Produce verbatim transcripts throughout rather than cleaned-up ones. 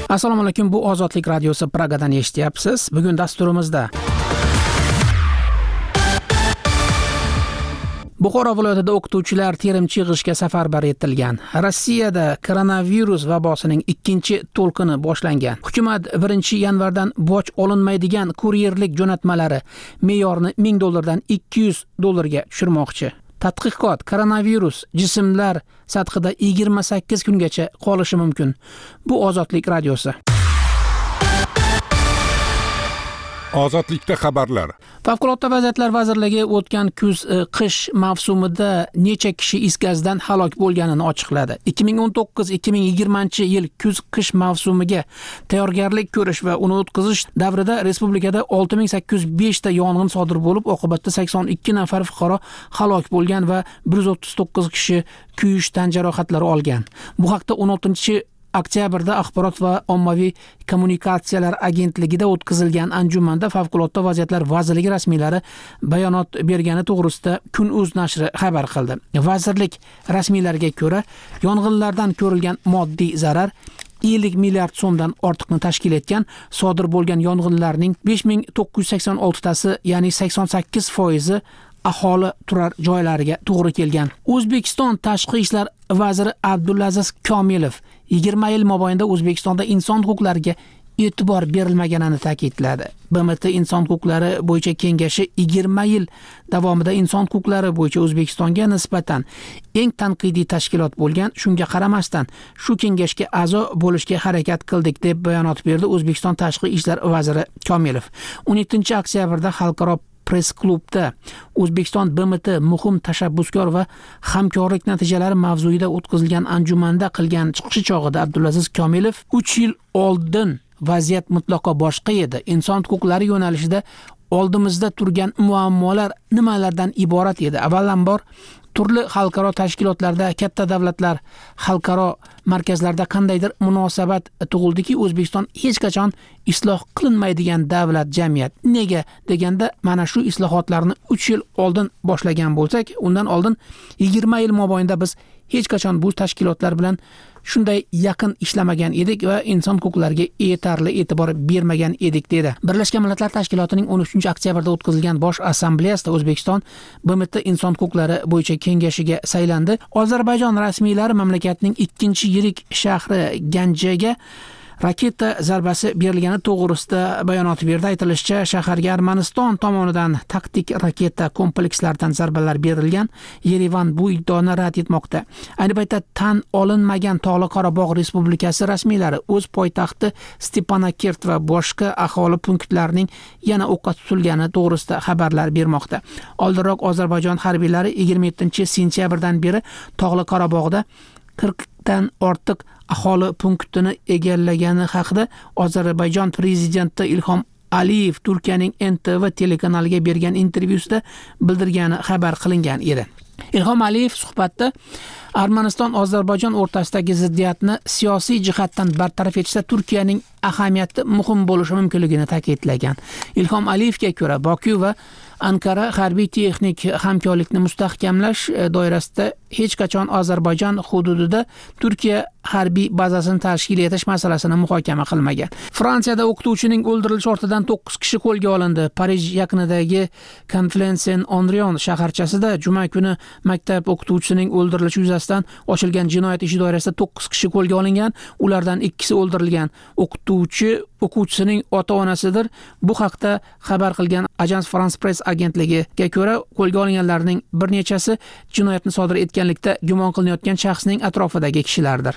Assalomu alaykum, bu Ozodlik radiosi Pragadan eshityapsiz. Bugun dasturimizda Buxoro viloyatida o'qituvchilar terimchi yig'ishga safarbar etilgan. Rossiyada koronavirus vabosining ikkinchi to'lqini boshlangan. Hukumat birinchi yanvardan boj olinmaydigan kuryerlik jo'natmalari me'yorini ming dollardan ikki yuz dollarga tushirmoqchi. Tadqiqot: koronavirus jismlar sathida yigirma sakkiz kungacha qolishi mumkin. Bu Ozodlik radiosi. Ozodlikda xabarlar. Favqulodda vaziyatlar vazirligi o'tgan kuz qish mavsumida necha kishi is gazdan halok bo'lganini ochiqladi. ikki ming o'n to'qqiz ikki ming yigirmanchi yil kuz qish mavsumiga tayyorgarlik ko'rish va uni o'tkazish davrida respublikada olti ming sakkiz yuz besh ta yong'in sodir bo'lib, oqibatda sakson ikki nafar fuqaro halok bo'lgan va bir yuz o'ttiz to'qqiz kishi kuyish tan jarohatlari olgan. Bu haqda o'n oltinchi oktyabrda Axborot va ommaviy kommunikatsiyalar agentligida o'tkazilgan anjumanda Favqulodda vaziyatlar vazirligi rasmiylari bayonot bergani to'g'risida Kun.uz nashri xabar qildi. Vazirlik rasmiylariga ko'ra, yong'inlardan ko'rilgan moddiy zarar ellik milliard so'mdan ortiqni tashkil etgan. Sodir bo'lgan yong'inlarning besh ming to'qqiz yuz sakson olti tasi, ya'ni sakson sakkiz foizi aholi turar joylariga to'g'ri kelgan. O'zbekiston Tashqi ishlar vaziri Abdulaziz Komilov yigirma yil mobaynida O'zbekistonda inson huquqlariga e'tibor berilmaganini ta'kidladi. B M T Inson huquqlari bo'yicha kengashi yigirma yil davomida inson huquqlari bo'yicha O'zbekistonga nisbatan eng tanqidiy tashkilot bo'lgan. Shunga qaramasdan shu kengashga a'zo bo'lishga harakat qildik deb bayonot berdi O'zbekiston Tashqi ishlar vaziri Komilov. o'n yettinchi oktyabrda xalqaro press klubda O'zbekiston B M T muhim tashabbuskor va hamkorlik natijalari mavzuida o'tkazilgan anjumanda qilgan chiqishi chog'ida Abdulaziz Komilov uch yil oldin vaziyat mutlaqo boshqa edi. Inson huquqlari yo'nalishida oldimizda turgan muammolar nimalardan iborat edi? Avvalambor, turli xalqaro tashkilotlarda, katta davlatlar, xalqaro markazlarda qandaydir munosabat tug'ildiki, O'zbekiston hech qachon isloh qilinmaydigan davlat, jamiyat. Nega deganda, mana shu islohotlarni uch yil oldin boshlagan bo'lsak, undan oldin yigirma yil mobaynida biz hech qachon bu tashkilotlar bilan shunday yaqin ishlamagan edik va inson huquqlariga yetarli e'tibor bermagan edik dedi. Birlashgan Millatlar Tashkilotining o'n uchinchi oktyabrda o'tkazilgan bosh assambleyasida O'zbekiston B M T inson huquqlari bo'yicha kengashiga saylandi. Ozarbayjon rasmiylari mamlakatning ikkinchi yirik shahri Ganjaga raketa zarbasi berilgani to'g'risida bayonot berdi. Aytilishicha, shaharga Armaniston tomonidan taktik raketa komplekslaridan zarbalar berilgan. Yerevan bu iddaoni rad etmoqda. Ayni paytda tan olinmagan Tog'li Qorabog' Respublikasi rasmiylari o'z poytaxti Stepanakert va boshqa aholi punktlarining yana o'qqa tutilgani to'g'risida xabarlar bermoqda. Oldinroq Ozarbayjon harbiylari yigirma yettinchi sentyabrdan beri Tog'li Qorabog'da qirqdan ortiq aholi punktini egallagani haqida Ozarbayjon prezidenti Ilhom Aliyev Turkiyaning N T V telekanaliga bergan intervyusida bildirgani xabar qilingan edi. Ilhom Aliyev suhbatda Armaniston Ozarbayjon o'rtasidagi ziddiyatni siyosiy jihatdan bartaraf etishda Turkiyaning ahamiyati muhim bo'lishi mumkinligini ta'kidlagan. Ilhom Aliyevga ko'ra, Boku va Ankara harbiy texnik hamkorlikni mustahkamlash doirasida hech qachon Ozarbayjon hududida Turkiya harbiy bazasini tashkil etish masalasini muhokama qilmagan. Fransiyada o'qituvchining o'ldirilishi ortidan to'qqiz kishi qo'lga olindi. Parij yaqinidagi Conflans-en-Andrion shaharchasida juma kuni maktab o'qituvchisining o'ldirilishi yuzasidan ochilgan jinoyat ishi doirasida to'qqiz kishi qo'lga olingan. Ulardan ikkisi o'ldirilgan. O'qituvchi o'quvchisining ota-onasidir. Bu haqda xabar qilgan Agence France-Presse agentligiga ko'ra, qo'lga olinganlarning bir nechasi jinoyatni sodir etganlikda gumon qilinayotgan shaxsning atrofidagi kishilardir.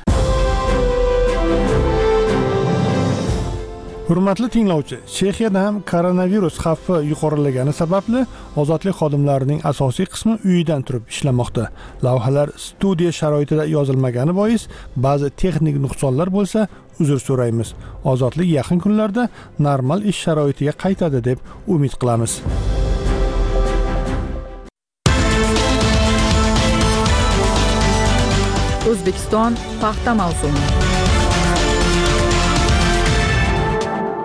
Hurmatli tinglovchi, Chexiyada ham koronavirus xavfi yuqorilagani sababli ozodlik xodimlarining asosiy qismi uyidan turib ishlamoqda. Lavhalar studiya sharoitida yozilmagani bois ba'zi texnik nuqsonlar bo'lsa, uzr so'raymiz. Ozodlik yaqin kunlarda normal ish sharoitiga qaytadi deb umid qilamiz. O'zbekiston paxta mavsumi.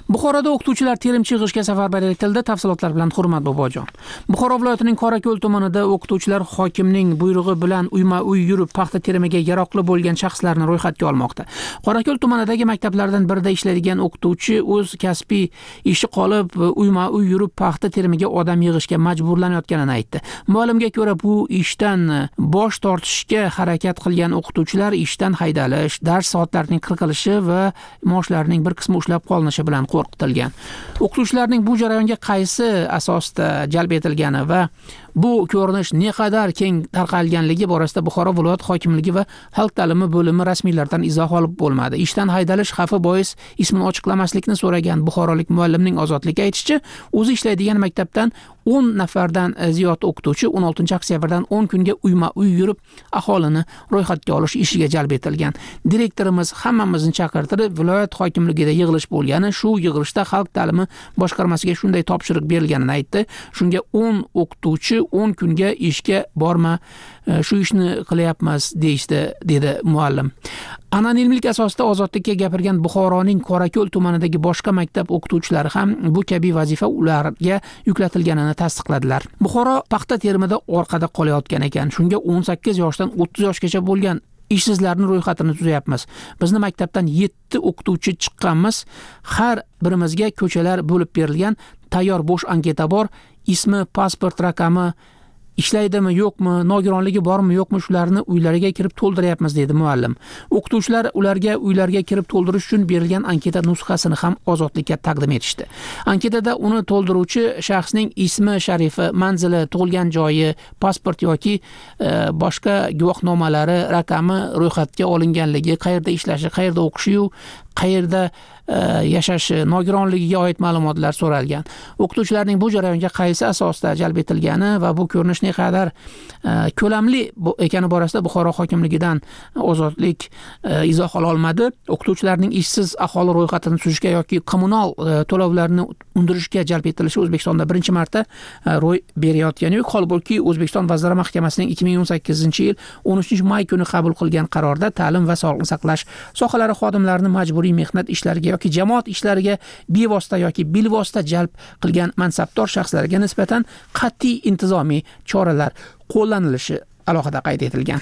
Buxoroda o'qituvchilar terimchi yig'ishga safarbar etildi. Tafsilotlar bilan Hurmat Bobojon. Buxoro viloyatining Qorako'l tumanida o'qituvchilar hokimning buyrug'i bilan uyma-uy yurib paxta terimiga yaroqli bo'lgan shaxslarni ro'yxatga olmoqda. Qorako'l tumanidagi maktablardan birida ishlaydigan o'qituvchi o'z kasbiy ishi qolib uyma-uy yurib paxta terimiga odam yig'ishga majburlanayotganini aytdi. Ma'lumga ko'ra, bu ishdan bosh tortishga harakat qilgan o'qituvchilar ishdan haydalish, dars soatlarining qirqilishi va maoshlarining bir qismi ushlab qolinishi bilan qo'rqitilgan. O'qituvchilarning bu jarayonga qaysi asosda jalb etilgani va bu ko'rinish naqadar keng tarqalganligi borasida Buxoro viloyat hokimligi va xalq ta'limi bo'limi rasmiylardan izoh olib bo'lmadi. Ishdan haydalish xavfi bois ismini ochiqlamaslikni so'ragan buxorolik muallimning Ozodlikka aytishicha, o'zi ishlaydigan maktabdan o'n nafardan ziyod o'qituvchi o'n oltinchi oktyabrdan o'n kunga uyma-uy yurib aholini ro'yxatga olish ishiga jalb etilgan. Direktorimiz hammamizni chaqirtirib, viloyat hokimligida yig'ilish bo'lgani, shu yig'ilishda xalq ta'limi boshqarmasiga shunday topshiriq berilganini aytdi. Shunga o'n o'qituvchi o'n kunga ishga borma, shu ishni qilyapmiz deyishdi, dedi muallim. Anonimlik asosida Ozodlikka gapirgan Buxoroning Qorako'l tumanidagi boshqa maktab o'qituvchilari ham bu kabi vazifa ularga yuklatilganini tasdiqladilar. Buxoro paxta terimida orqada qolayotgan ekan. Shunga o'n sakkiz yoshdan o'ttiz yoshgacha bo'lgan ishsizlarni ro'yxatini tuzayapmiz. Bizni maktabdan yetti o'qituvchi chiqqanmiz. Har birimizga ko'chalar bo'lib berilgan, tayyor bo'sh anketa bor. Ismi, pasport raqami, ishlaydimi yo'qmi, nogironligi bormi yo'qmi, shularni uylariga kirib to'ldiryapmiz, dedi muallim. O'qituvchilar ularga uylarga kirib to'ldirish uchun berilgan anketa nusxasini ham Ozodlikka taqdim etishdi. Anketada uni to'ldiruvchi shaxsning ismi, sharifi, manzili, tug'ilgan joyi, pasport yoki e, boshqa guvohnomalari, raqami, ro'yxatga olinganligi, qayerda ishlashi, qayerda o'qishi, qayerda yashashi, nogironligiga oid ma'lumotlar so'ralgan. O'qituvchilarning bu jarayonga qaysi asosda jalb etilgani va bu ko'rinish naqadar ko'lamli ekani borasida Buxoro hokimligidan Ozodlik izoh ola olmadi. O'qituvchilarning ishsiz aholi ro'yxatini tuzishga yoki kommunal to'lovlarni undirishga jalb etilishi O'zbekistonda birinchi marta ro'y berayotgani yo'q. Holbuki O'zbekiston Vazirlar Mahkamasining ikki ming o'n sakkizinchi yil o'n uchinchi may kuni qabul qilgan qarorda ta'lim va sog'liqni saqlash sohalari xodimlarini majburiy mehnat ishlariga yoki jamoat ishlariga bevosita yoki bilvosita jalb qilgan mansabdor shaxslarga nisbatan qat'iy intizomiy choralar qo'llanilishi alohida qayd etilgan.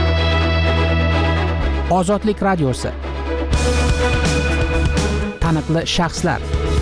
Ozodlik radiosi. Taniqli shaxslar.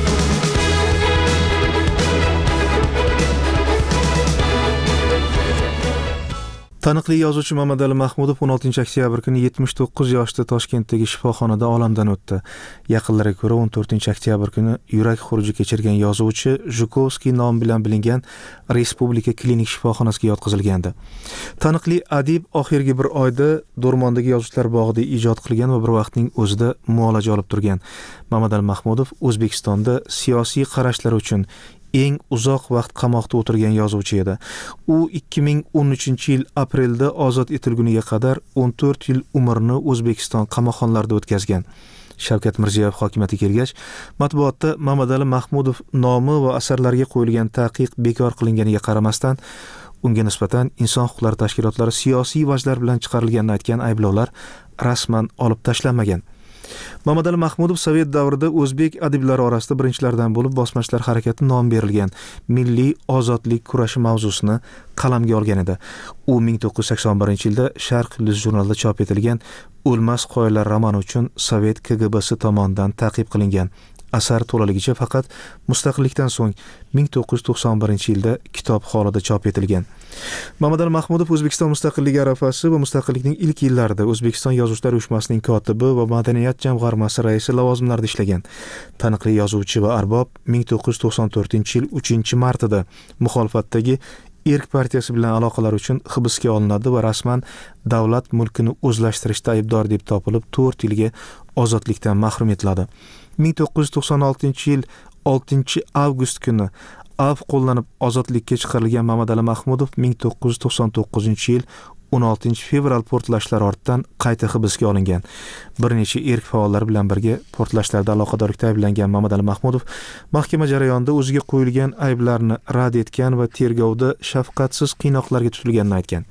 Taniqli yozuvchi Mamadali Mahmudov o'n oltinchi oktyabr kuni yetmish to'qqiz yoshda Toshkentdagi shifoxonada olamdan o'tdi. Yaqinlariga ko'ra o'n to'rtinchi oktyabr kuni yurak xuruji kechirgan yozuvchi Zhukovskiy nomi bilan bilingan Respublika klinik shifoxonasiga yotqizilgandi. Taniqli adib oxirgi bir oyda Do'rmondagi Yozuvchilar bog'ida ijod qilgan va bir vaqtning o'zida muolaja olib turgan. Mamadali Mahmudov O'zbekistonda siyosiy qarashlari uchun eng uzoq vaqt qamoqda o'tirgan yozuvchi edi. U ikki ming o'n uchinchi yil aprelda ozod etilguniga qadar o'n to'rt yil umrini O'zbekiston qamoqxonalarida o'tkazgan. Shavkat Mirziyoyev hokimiyatga kelgach, matbuotda Mamadali Mahmudov nomi va asarlariga qo'yilgan taqiq bekor qilinganiga qaramasdan, unga nisbatan inson huquqlari tashkilotlari siyosiy vajlar bilan chiqarilganini aytgan ayblovlar rasman olib tashlanmagan. Mamadali Mahmudov Sovet davrida o'zbek adiblari orasida birinchilardan bo'lib bosmachilar harakati nom berilgan Milliy ozodlik kurashi mavzusini qalamga olgan edi. U ming to'qqiz yuz sakson birinchi yilda Sharq Yulduz jurnalida chop etilgan O'lmas qoyalar romani uchun Sovet K G B si tomonidan ta'qib qilingan. Asar to'laligicha faqat mustaqillikdan so'ng ming to'qqiz yuz to'qson birinchi yilda kitob holida chop etilgan. Mamadali Mahmudov O'zbekiston mustaqilligi arafasi va mustaqillikning ilk yillarida O'zbekiston Yozuvchilar uyushmasining kotibi va madaniyat jamg'armasi raisi lavozimlarida ishlagan. Taniqli yozuvchi va arbob ming to'qqiz yuz to'qson to'rtinchi yil uchinchi martida muxolifatdagi Erk partiyasi bilan aloqalar uchun hibsga olinadi va rasman davlat mulkini o'zlashtirishda aybdor deb topilib to'rt yilga ozodlikdan mahrum etiladi. ming to'qqiz yuz to'qson oltinchi yil oltinchi avgust kuni av qo'llanib ozodlikka chiqarilgan Mamadali Mahmudov ming to'qqiz yuz to'qson to'qqizinchi yil o'n oltinchi fevral portlashlar ortidan qayta hibsga olingan. Bir necha erk faollari bilan birga portlashlarda aloqadorlikda ayblangan Mamadali Mahmudov mahkama jarayonida o'ziga qo'yilgan ayblarni rad etgan va tergovda shafqatsiz qiynoqlarga tutilganini aytgan.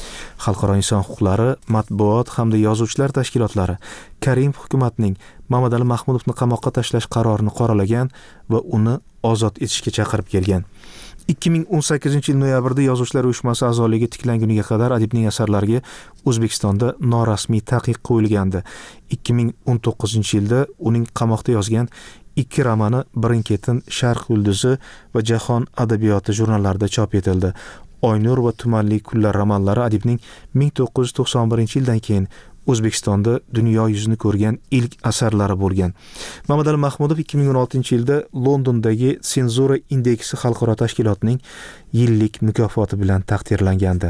Xalqaro inson huquqlari, matbuot hamda yozuvchilar tashkilotlari Karimov hukumatining Mamadali Mahmudovni qamoqqa tashlash qarorini qoralagan va uni ozod etishga chaqirib kelgan. ikki ming o'n sakkizinchi yil noyabrda Yozuvchilar uyushmasi a'zoligi tiklanguniga qadar adibning asarlariga O'zbekistonda norasmiy taqiq qo'yilgandi. ikki ming o'n to'qqizinchi yilda uning qamoqda yozgan ikki romani Birin-ketin, Sharq yulduzi va Jahon adabiyoti jurnallarida chop etildi. Oynur va Tumanli kunlar romanlari adibning ming to'qqiz yuz to'qson birinchi yildan keyin O'zbekistonda dunyo yuzini ko'rgan ilk asarlari bo'lgan. Mamadali Mahmudov ikki ming o'n oltinchi yilda Londondagi Senzura indeksi xalqaro tashkilotining yillik mukofoti bilan taqdirlangandi.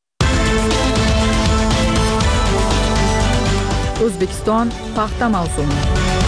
O'zbekiston paxta mavsumi.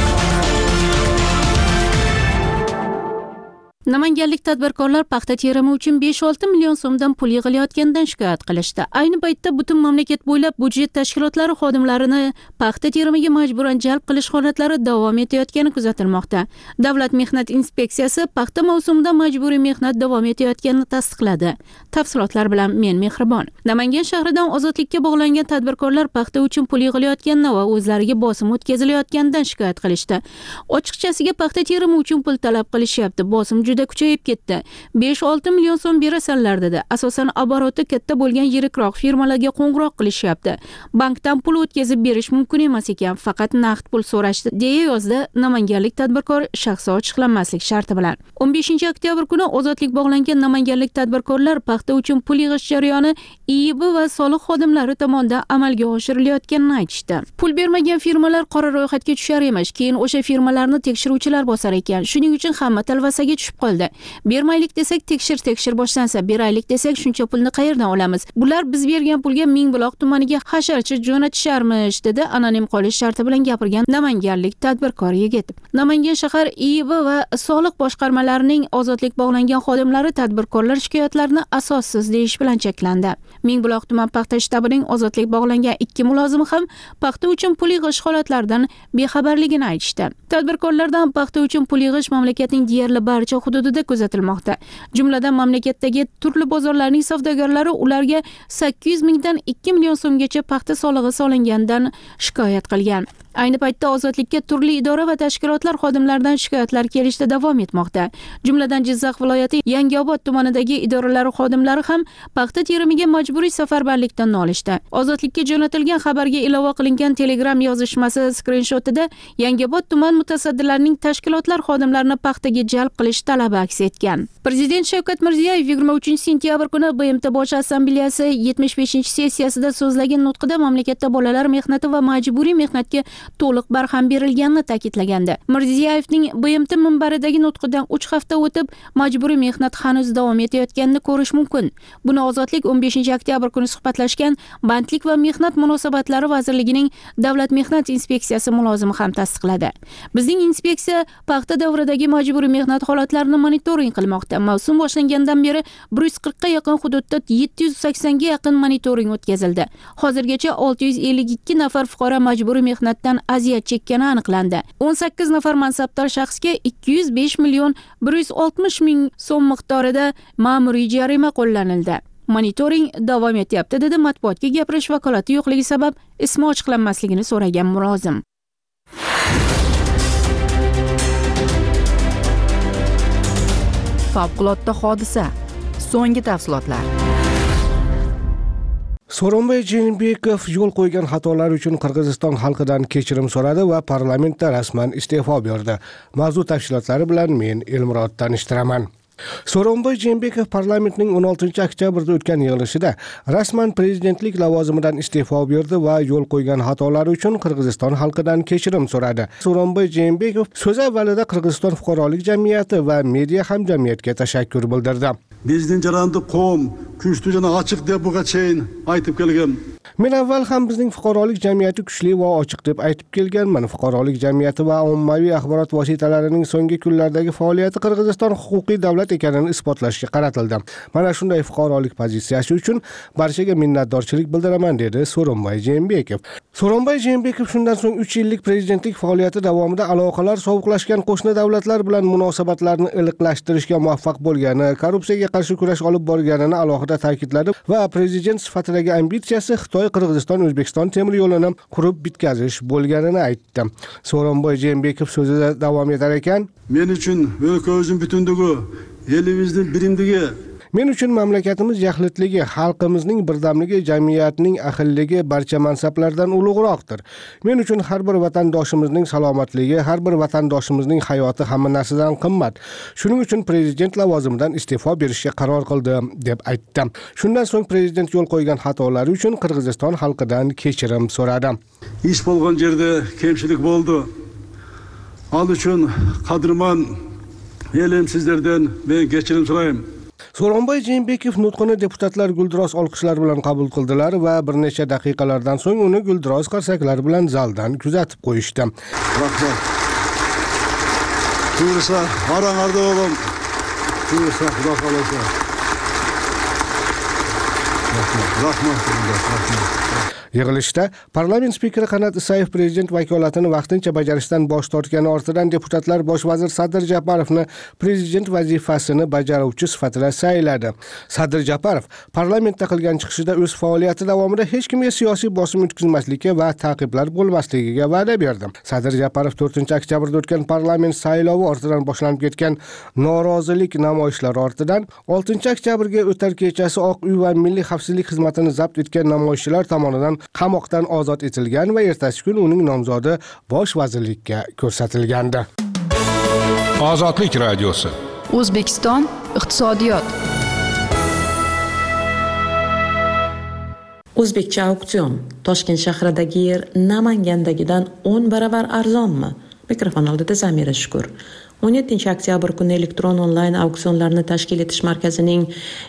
Namanganlik tadbirkorlar paxta terimi uchun besh olti million so'mdan pul yig'ilayotganidan shikoyat qilishdi. Ayni paytda butun mamlakat bo'ylab budjet tashkilotlari xodimlarini paxta terimiga majburan jalb qilish holatlari davom etayotgani kuzatilmoqda. Davlat mehnat inspeksiyasi paxta mavsumida majburiy mehnat davom etayotganini tasdiqladi. Tafsilotlar bilan men Mehribon. Namangan shahridan ozodlikka bog'langan tadbirkorlar paxta uchun pul yig'ilayotganini va o'zlariga bosim o'tkazilayotganidan shikoyat qilishdi. Ochiqchasiga paxta terimi uchun pul talab qilishyapti. Bosim juda kuchayib ketdi. besh olti million so'm berasanlar dedi. Asosan oboroti katta bo'lgan yirikroq firmalarga qo'ng'iroq qilishyapti. Bankdan pul o'tkazib berish mumkin emas ekan, faqat naqd pul so'rashdi, deya yozdi namanganlik tadbirkor shaxsi ochiqlanmaslik sharti bilan. o'n beshinchi oktyabr kuni ozodlik bog'langan namanganlik tadbirkorlar paxta uchun pul yig'ish jarayoni I I B va soliq xodimlari tomonidan amalga oshirilayotganini aytishdi. Pul bermagan firmalar qora ro'yxatga tushar emish, keyin o'sha firmalarni tekshiruvchilar bosar ekan. Shuning uchun hamma talvasaga tushib qoldi. Bermaylik desak tekshir tekshir boshlansa, beraylik desak shuncha pulni qayerdan olamiz? Bular biz bergan pulga Mingbuloq tumaniga hasharchi jo'natisharmish, dedi anonim qolish sharti bilan gapirgan namanganlik tadbirkor yigit. Namangan shahar I I B va soliq boshqarmalarining ozodlik bog'langan xodimlari tadbirkorlar shikoyatlarini asossiz deyish bilan cheklandi. Mingbuloq tuman paxta shtabining ozodlik bog'langan ikki mulozimi ham paxta uchun pul yig'ish holatlaridan bexabarligini aytishdi. Tadbirkorlardan paxta uchun pul yig'ish mamlakatning deyarli barcha hududida kuzatilmoqda. Jumladan mamlakatdagi turli bozorlarning savdogarlari ularga sakkiz yuz mingdan ikki million so'mgacha paxta solig'i solinganidan shikoyat qilgan. Ayni paytda ozodlikka turli idora va tashkilotlar xodimlaridan shikoyatlar kelishda davom etmoqda. Jumladan Jizzax viloyati Yangiobod tumanidagi idoralari xodimlari ham paxta terimiga majburiy safarbarlikdan nolishdi. Ozodlikka jo'natilgan xabarga ilova qilingan Telegram yozishmasi skrinshotida Yangiobod tuman mutasaddilarining tashkilotlar xodimlarini paxtaga jalb qilish talabi aks etgan. Prezident Shavkat Mirziyoyev yigirma uchinchi sentyabr kuni B M T Bosh assambleyasi yetmish beshinchi sessiyasida so'zlagan nutqida mamlakatda bolalar mehnati va majburiy mehnatga to'liq barham berilganini ta'kidlagandi. Mirziyoyevning B M T minbaridagi nutqidan uch hafta o'tib majburiy mehnat hanuz davom etayotganini ko'rish mumkin. Buni Ozodlik o'n beshinchi oktyabr kuni suhbatlashgan Bandlik va mehnat munosabatlari vazirligining Davlat mehnat inspeksiyasi mulozimi ham tasdiqladi. Bizning inspeksiya paxta davridagi majburiy mehnat holatlarini monitoring qilmoqda. Mavsum boshlangandan beri bir yuz qirqqa yaqin hududda yetti yuz saksonga yaqin monitoring o'tkazildi. Hozirgacha olti yuz ellik ikki nafar fuqaro majburiy mehnatdan aziyat chekkani aniqlandi. o'n sakkiz nafar mansabdor shaxsga ikki yuz besh million bir yuz oltmish ming so'm miqdorida ma'muriy jarima qo'llanildi. Monitoring davom etyapti, dedi matbuotga gapirish vakolati yo'qligi sabab ismi ochiqlanmasligini so'ragan mulozim. Favqulodda hodisa. So'nggi tafsilotlar. So'ronbay Jeenbekov yo'l qo'ygan xatolar uchun Qirg'iziston xalqidan kechirim so'radi va parlamentda rasman iste'fo berdi. Mavzu tafsilotlari bilan men Elmurod tanishtiraman. So'ronbay Jeenbekov parlamentning o'n oltinchi oktyabrda o'tgan yig'ilishida rasman prezidentlik lavozimidan iste'fo berdi va yo'l qo'ygan xatolari uchun Qirg'iziston xalqidan kechirim so'radi. So'ronbay Jeenbekov so'z avvalida Qirg'iziston fuqarolik jamiyati va media hamjamiyatga tashakkur bildirdi. Bizning jarayonda qom, kuchli jana ochiq deb buga chayin aytib kelgan. Men avval ham bizning fuqarolik jamiyati kuchli va ochiq deb aytib kelganman. Fuqarolik jamiyati va ommaviy axborot vositalarining so'nggi kunlardagi faoliyati Qirg'iziston huquqiy davlat ekanini isbotlashga qaratildi. Mana shunday fuqarolik pozitsiyasi uchun barchaga minnatdorchilik bildiraman, dedi So'ronbay Jeenbekov. So'ronbay Jeenbekov shundan so'ng uch yillik prezidentlik faoliyati davomida aloqalar sovuqlashgan qo'shni davlatlar bilan munosabatlarni iliqlashtirishga muvaffaq bo'lgani, korrupsiyaga qarshi kurash olib borganini alohida alohida ta'kidladi va prezident sifatidagi ambitsiyasi Xitoy Qirg'iziston O'zbekiston temir yo'lini qurib bitkazish bo'lganini aytdi. So'ronboy Jeenbekov so'zida davom etar ekan, men uchun o'lkamizning butunligi, elimizning birimligi, men uchun mamlakatimiz yaxlitligi, xalqimizning birdamligi, jamiyatning ahilligi barcha mansablardan ulug'roqdir. Men uchun har bir vatandoshimizning salomatligi, har bir vatandoshimizning hayoti hamma narsadan qimmat. Shuning uchun prezident lavozimidan iste'fo berishga qaror qildim, deb aytdi. Shundan so'ng prezident yo'l qo'ygan xatolari uchun Qirg'iziston xalqidan kechirim so'radi. ish bo'lgan yerda kemchilik bo'ldi. Al uchun qadrman elim sizlardan men kechirim so'rayman. So'ronboy Jeenbekov nutqini deputatlar guldiroz olqishlar bilan qabul qildilar va bir necha daqiqalardan so'ng uni guldiroz qarsaklar bilan zaldan kuzatib qo'yishdi. Rahmat. Buyursa, aranglarda oğlum. Buyursa, Xudo xolasa. Rahmat. Rahmat. Rahmat. Yig'ilishda parlament spikeri Qanat Isayev prezident vakolatini vaqtincha bajarishdan bosh tortgani ortidan deputatlar bosh vazir Sadir Japarovni prezident vazifasini bajaruvchi sifatida sayladi. Sadir Japarov parlamentda qilgan chiqishida o'z faoliyati davomida hech kimga siyosiy bosim o'tkazmaslikka va ta'qiblar bo'lmasligiga va'da berdi. Sadir Japarov to'rtinchi oktyabrda o'tgan parlament saylovi ortidan boshlanib ketgan norozilik namoyishlari ortidan oltinchi oktyabrga o'tar kechasi Oq uy va Milliy xavfsizlik xizmatini zabt etgan namoyishchilar tomonidan qamoqdan ozod etilgan va ertasi kun uning nomzodi bosh vazirlikka ko'rsatilgandi. Ozodlik radiosi. O'zbekiston iqtisodiyot. O'zbekcha auksion. Toshkent shahridagi yer Namangandagidan o'n baravar arzonmi? Mikrofon oldida Zamira Shukur. o'n yettinchi oktyabr kuni elektron onlayn auksionlarni tashkil etish markazining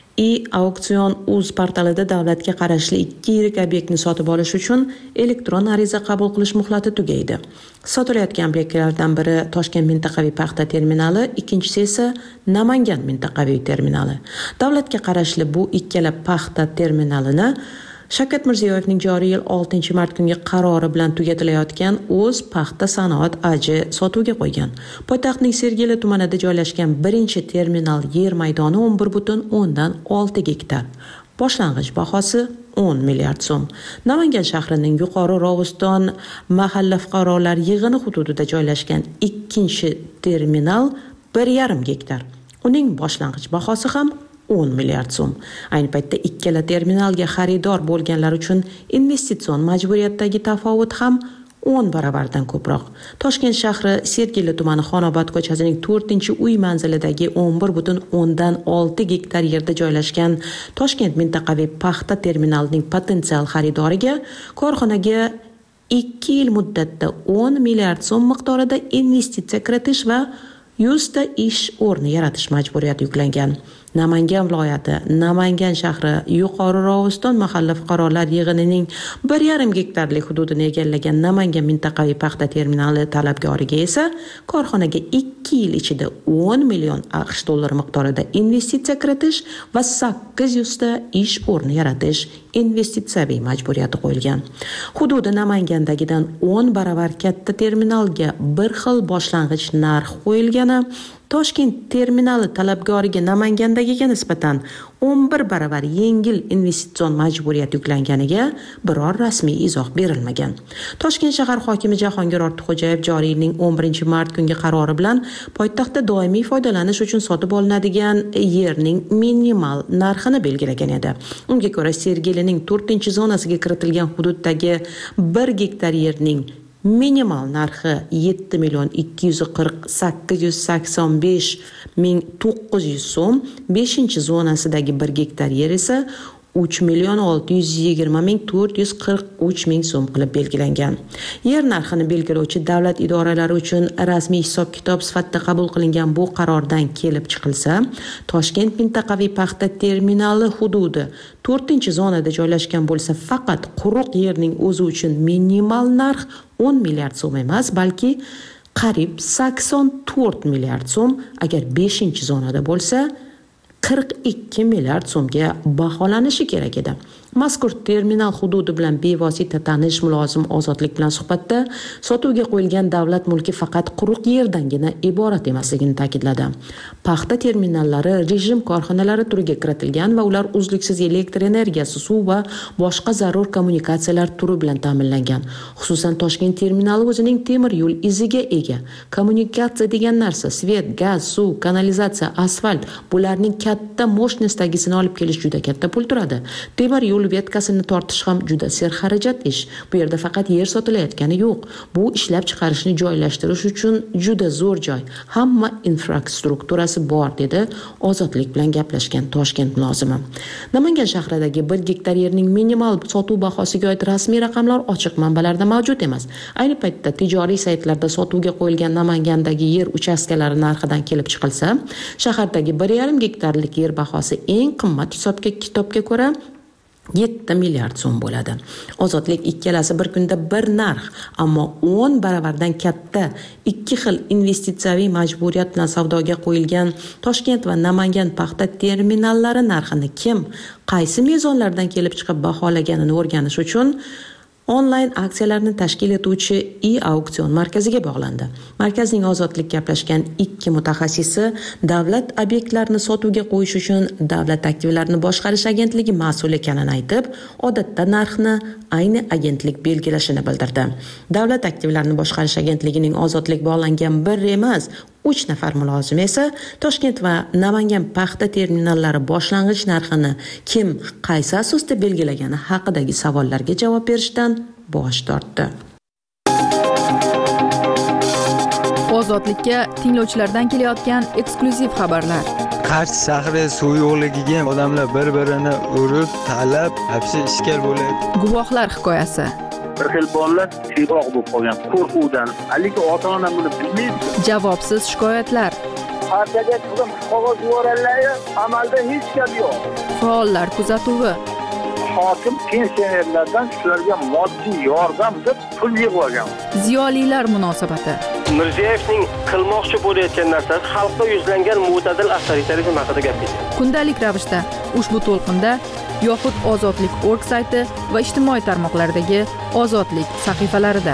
e-auksion.uz portalida davlatga qarashli ikki yirik obyektni sotib olish uchun elektron ariza qabul qilish muhlati tugaydi. Sotilayotgan obyektlardan biri Toshkent mintaqaviy paxta terminali, ikkinchisi esa Namangan mintaqaviy terminali. Davlatga qarashli bu ikkala paxta terminalini Shavkat Mirziyoyevning joriy yil oltinchi mart kungi qarori bilan tugatilayotgan o'z paxta sanoat aji sotuvga qo'ygan. Poytaxtning Sergeli tumanida joylashgan birinchi terminal yer maydoni o'n bir butun o'ndan olti gektar. Boshlang'ich bahosi o'n milliard so'm. Namangan shahrining Yuqori Rovuston mahalla fuqarolar yig'ini hududida joylashgan ikkinchi terminal bir yarim gektar. Uning boshlang'ich bahosi ham o'n milliard so'm. Ayni paytda ikkala terminalga xaridor bo'lganlar uchun investitsion majburiyatdagi tafovut ham o'n baravardan ko'proq. Toshkent shahri Sergeli tumani Xonobod ko'chasining to'rtinchi uy manzilidagi o'n bir butun o'ndan olti gektar yerda joylashgan Toshkent mintaqaviy paxta terminalining potensial xaridoriga korxonaga ikki yil muddatda o'n milliard so'm miqdorida investitsiya kiritish va yuz ta ish o'rni yaratish majburiyati yuklangan. Namangan viloyati, Namangan shahri Yuqori Rovuston mahalla fuqarolar yig'inining bir yarim gektarlik hududini egallagan Namangan mintaqaviy paxta terminali talabgoriga esa korxonaga ikki yil ichida o'n million AQSh dollari miqdorida investitsiya kiritish va sakkiz yuz ta ish o'rni yaratish investitsiyaviy majburiyati qo'yilgan. Hududi Namangandagidan o'n baravar katta terminalga bir xil boshlang'ich narx qo'yilgani Toshkent terminali talabgoriga Namangandagiga nisbatan o'n bir baravar yengil investitsion majburiyat yuklanganiga biror rasmiy izoh berilmagan. Toshkent shahar hokimi Jahongir Ortiqxo'jayev joriy yilning o'n birinchi mart kungi qarori bilan poytaxtda doimiy foydalanish uchun sotib olinadigan yerning minimal narxini belgilagan edi. Unga ko'ra Sergelining to'rtinchi zonasiga kiritilgan hududdagi bir gektar yerning minimal narxi yetti million ikki yuz qirq sakkiz yuz sakson besh ming to'qqiz yuz so'm, beshinchi zonasidagi bir gektar yer esa uch million olti yuz yigirma ming to'rt yuz qirq uch ming so'm qilib belgilangan. Yer narxini belgilovchi davlat idoralari uchun rasmiy hisob-kitob sifatida qabul qilingan bu qarordan kelib chiqilsa, Toshkent mintaqaviy paxta terminali hududi to'rtinchi zonada joylashgan bo'lsa, faqat quruq yerning o'zi uchun minimal narx o'n milliard so'm emas, balki qariyb sakson to'rt milliard so'm, agar beshinchi zonada bo'lsa qirq ikki milliard so'mga baholanishi kerak edi. Mazkur terminal hududi bilan bevosita tanish mulozim Ozodlik bilan suhbatda sotuvga qo'yilgan davlat mulki faqat quruq yerdangina iborat emasligini ta'kidladi. Paxta terminallari rejim korxonalari turiga kiritilgan va ular uzluksiz elektr energiyasi, suv va boshqa zarur kommunikatsiyalar turi bilan ta'minlangan. Xususan Toshkent terminali o'zining temir yo'l iziga ega. Kommunikatsiya degan narsa svet, gaz, suv, kanalizatsiya, asfalt bularning katta moshnosdagisini olib kelish juda katta pul turadi. Temir yo'l vetkasini tortish ham juda serxarajat ish. Bu yerda faqat yer sotilayotgani yo'q. Bu ishlab chiqarishni joylashtirish uchun juda zo'r joy. Hamma infrastrukturasi bor, dedi Ozodlik bilan gaplashgan Toshkent mulozimi. Namangan shahridagi bir gektar yerning minimal sotuv bahosiga oid rasmiy raqamlar ochiq manbalarda mavjud emas. Ayni paytda tijoriy saytlarda sotuvga qo'yilgan Namangandagi yer uchastkalari narxidan kelib chiqilsa, shahardagi bir yarim gektarlik yer bahosi eng qimmat hisobga kitobga ko'ra yetti milliard so'm bo'ladi. Ozodlik ikkalasi bir kunda bir narx, ammo o'n baravardan katta ikki xil investitsiyaviy majburiyat bilan savdoga qo'yilgan Toshkent va Namangan paxta terminallari narxini kim, qaysi mezonlardan kelib chiqib baholaganini o'rganish uchun onlayn aksiyalarni tashkil etuvchi e-auksion markaziga bog'landi. Markazning Ozodlik gaplashgan ikki mutaxassisi davlat obyektlarini sotuvga qo'yish uchun Davlat aktivlarini boshqarish agentligi mas'ul ekanini aytib, odatda narxni ayni agentlik belgilashini bildirdi. Davlat aktivlarini boshqarish agentligining Ozodlik bog'langan bir emas, uch nafar mulozimi esa Toshkent va Namangan paxta terminallari boshlang'ich narxini kim, qaysi asosda belgilagani haqidagi savollarga javob berishdan bosh tortdi. Ozodlikka tinglovchilardan kelayotgan eksklyuziv xabarlar. Qarshi shahri suv yo'qligiga odamlar bir-birini urib, talab, hapsi ishkal bo'lyapti. Guvohlar hikoyasi. Bir xil bolalar tiyroq bo'lib qolgan qo'rquvdan. Haligi ota-ona buni bilmaydi. Javobsiz shikoyatlar. Partiyaga turib qog'oz yuborganlar, amalda hech gap yo'q. Faollar kuzatuvi. Hokim pensionerlardan shularga moddiy yordam deb pul yig'ib olgan. Ziyolilar munosabati. Mirziyevning qilmoqchi bo'layotgan narsasi xalqqa yuzlangan mo'tadil avtoritarizm haqida gapirdi. Kundalik ravishda ushbu to'lqinda yoxud Ozodlik nokta org sayti va ijtimoiy tarmoqlardagi Ozodlik sahifalarida.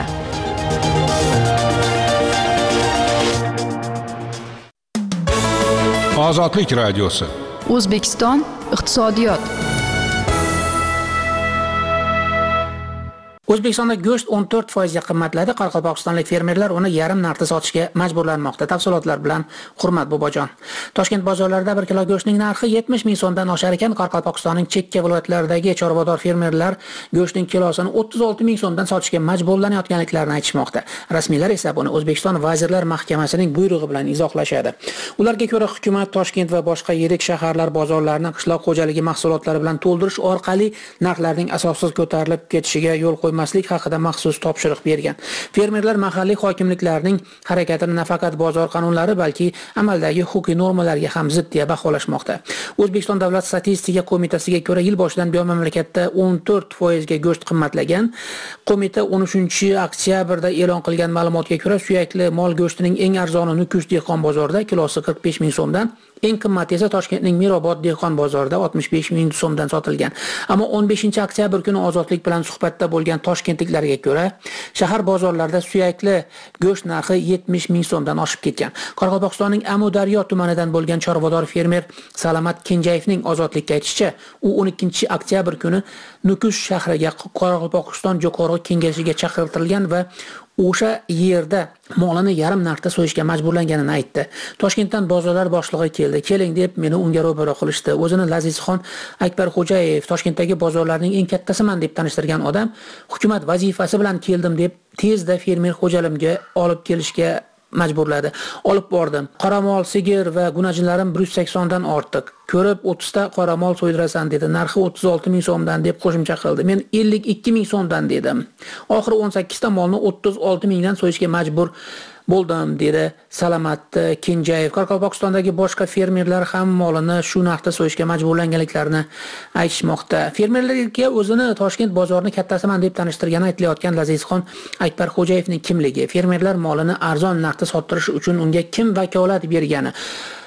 Ozodlik radiosi. O'zbekiston iqtisodiyot. O'zbekistonda go'sht o'n to'rt foizga qimmatladi. Qoraqalpog'istonlik fermerlar uni yarim narxda sotishga majburlanmoqda. Tafsilotlar bilan Hurmat Bobojon. Toshkent bozorlarida bir kilo go'shtning narxi yetmish ming so'mdan oshar ekan. Qoraqalpog'istonning chekka viloyatlaridagi chorvador fermerlar go'shtning kilosini o'ttiz olti ming so'mdan sotishga majburlanayotganliklarini aytishmoqda. Rasmiylar esa buni O'zbekiston Vazirlar Mahkamasining buyrug'i bilan izohlashadi. Ularga ko'ra, hukumat Toshkent va boshqa yirik shaharlar bozorlarini qishloq xo'jaligi mahsulotlari bilan to'ldirish orqali narxlarning asossiz ko'tarilib ketishiga yo'l qo'ymoqda maslik haqida maxsus topshiriq bergan. Fermerlar mahalliy hokimliklarning harakatini nafaqat bozor qonunlari, balki amaldagi huquqiy normalarga ham zid deya baholashmoqda. O'zbekiston Davlat statistika qo'mitasiga ko'ra, yil boshidan buyon mamlakatda o'n to'rt foizga go'sht qimmatlagan. Qo'mita o'n uchinchi oktyabrda e'lon qilgan ma'lumotga ko'ra, suyakli mol go'shtining eng arzoni Nukus dehqon bozorida kilosi qirq besh ming so'mdan, eng qimmati esa Toshkentning Mirobod dehqon bozorida oltmish besh ming so'mdan sotilgan. Ammo o'n beshinchi oktyabr kuni Ozodlik bilan suhbatda bo'lgan toshkentliklarga ko'ra, shahar bozorlarida suyakli go'sht narxi yetmish ming so'mdan oshib ketgan. Qoraqalpog'istonning Amudaryo tumanidan bo'lgan chorvador fermer Salamat Kenjayevning Ozodlikka aytishicha, u o'n ikkinchi oktyabr kuni Nukus shahriga Qoraqalpog'iston Jo'qorg'i kengashiga chaqirtirilgan va o'sha yerda molini yarim narxda so'yishga majburlanganini aytdi. Toshkentdan bozorlar boshlig'i keldi. Keling deb meni unga ro'baro qilishdi. O'zini Lazizxon Akbarxo'jayev Toshkentdagi bozorlarning eng kattasiman deb tanishtirgan odam, hukumat vazifasi bilan keldim deb tezda fermer xo'jalimga olib kelishga majburladi. Olib bordim. Qoramol, sigir va gunajinlarim bir yuz sakson dan ortiq. Ko'rib o'ttizta qoramol so'ydirasan dedi. Narxi o'ttiz olti ming so'mdan deb qo'shimcha qildi. Men ellik ikki ming so'mdan dedim. Oxiri o'n sakkizta molni o'ttiz olti mingdan so'yishga majbur bo'ldim dedi Salamat Kenjayev. Qoraqalpog'istondagi boshqa fermerlar ham molini shu narxda so'yishga majburlanganliklarini aytishmoqda. Fermerlarga o'zini Toshkent bozorini kattasiman deb tanishtirgani aytilayotgan Lazizxon Akbarxo'jayevning kimligi, fermerlar molini arzon narxda sottirish uchun unga kim vakolat bergani,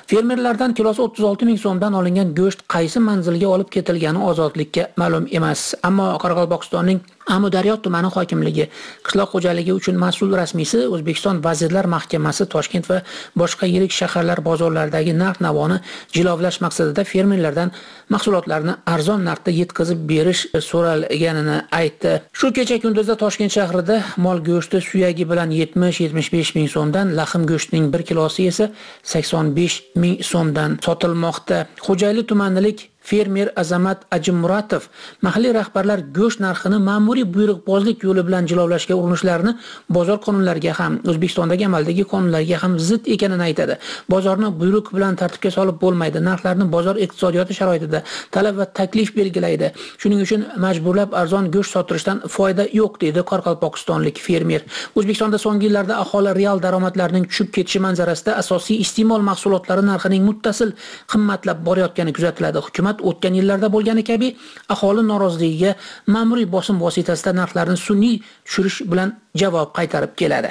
Fermerlardan kilosi o'ttiz olti ming so'mdan olingan go'sht qaysi manzilga olib ketilgani ozodlikka ma'lum emas. Ammo Qoraqalpog'istonning Amudaryo tumani hokimligi qishloq xo'jaligi uchun mas'ul rasmiysi O'zbekiston Vazirlar Mahkamasi Toshkent va boshqa yirik shaharlar bozorlaridagi narx-navoni jilovlash maqsadida fermerlardan mahsulotlarni arzon narxda yetkazib berish so'ralganini aytdi. Shu kecha kunduzda Toshkent shahrida mol go'shti suyagi bilan yetmish yetmish besh ming so'mdan, laxim go'shtining bir kilosi esa sakson besh ming so'mdan sotilmoqda. Xo'jayli tumanilik fermer Azamat Ajimmuratov mahalliy rahbarlar go'sht narxini ma'muriy buyruqbozlik yo'li bilan jilovlashga urinishlarini bozor qonunlariga ham, O'zbekistondagi amaldagi qonunlarga ham zid ekanini aytadi. Bozorni buyruq bilan tartibga solib bo'lmaydi. Narxlarni bozor iqtisodiyoti sharoitida talab va taklif belgilaydi. Shuning uchun majburlab arzon go'sht sotirishdan foyda yo'q, deydi Qoraqalpog'istonlik fermer. O'zbekistonda so'nggi yillarda aholi real daromadlarining tushib ketishi manzarasida asosiy iste'mol mahsulotlari narxining muttasil qimmatlab borayotgani kuzatiladi. Hukumat o'tgan yillarda bo'lgani kabi aholi noroziligiga ma'muriy bosim vositasida narxlarni sun'iy tushirish bilan javob qaytarib keladi.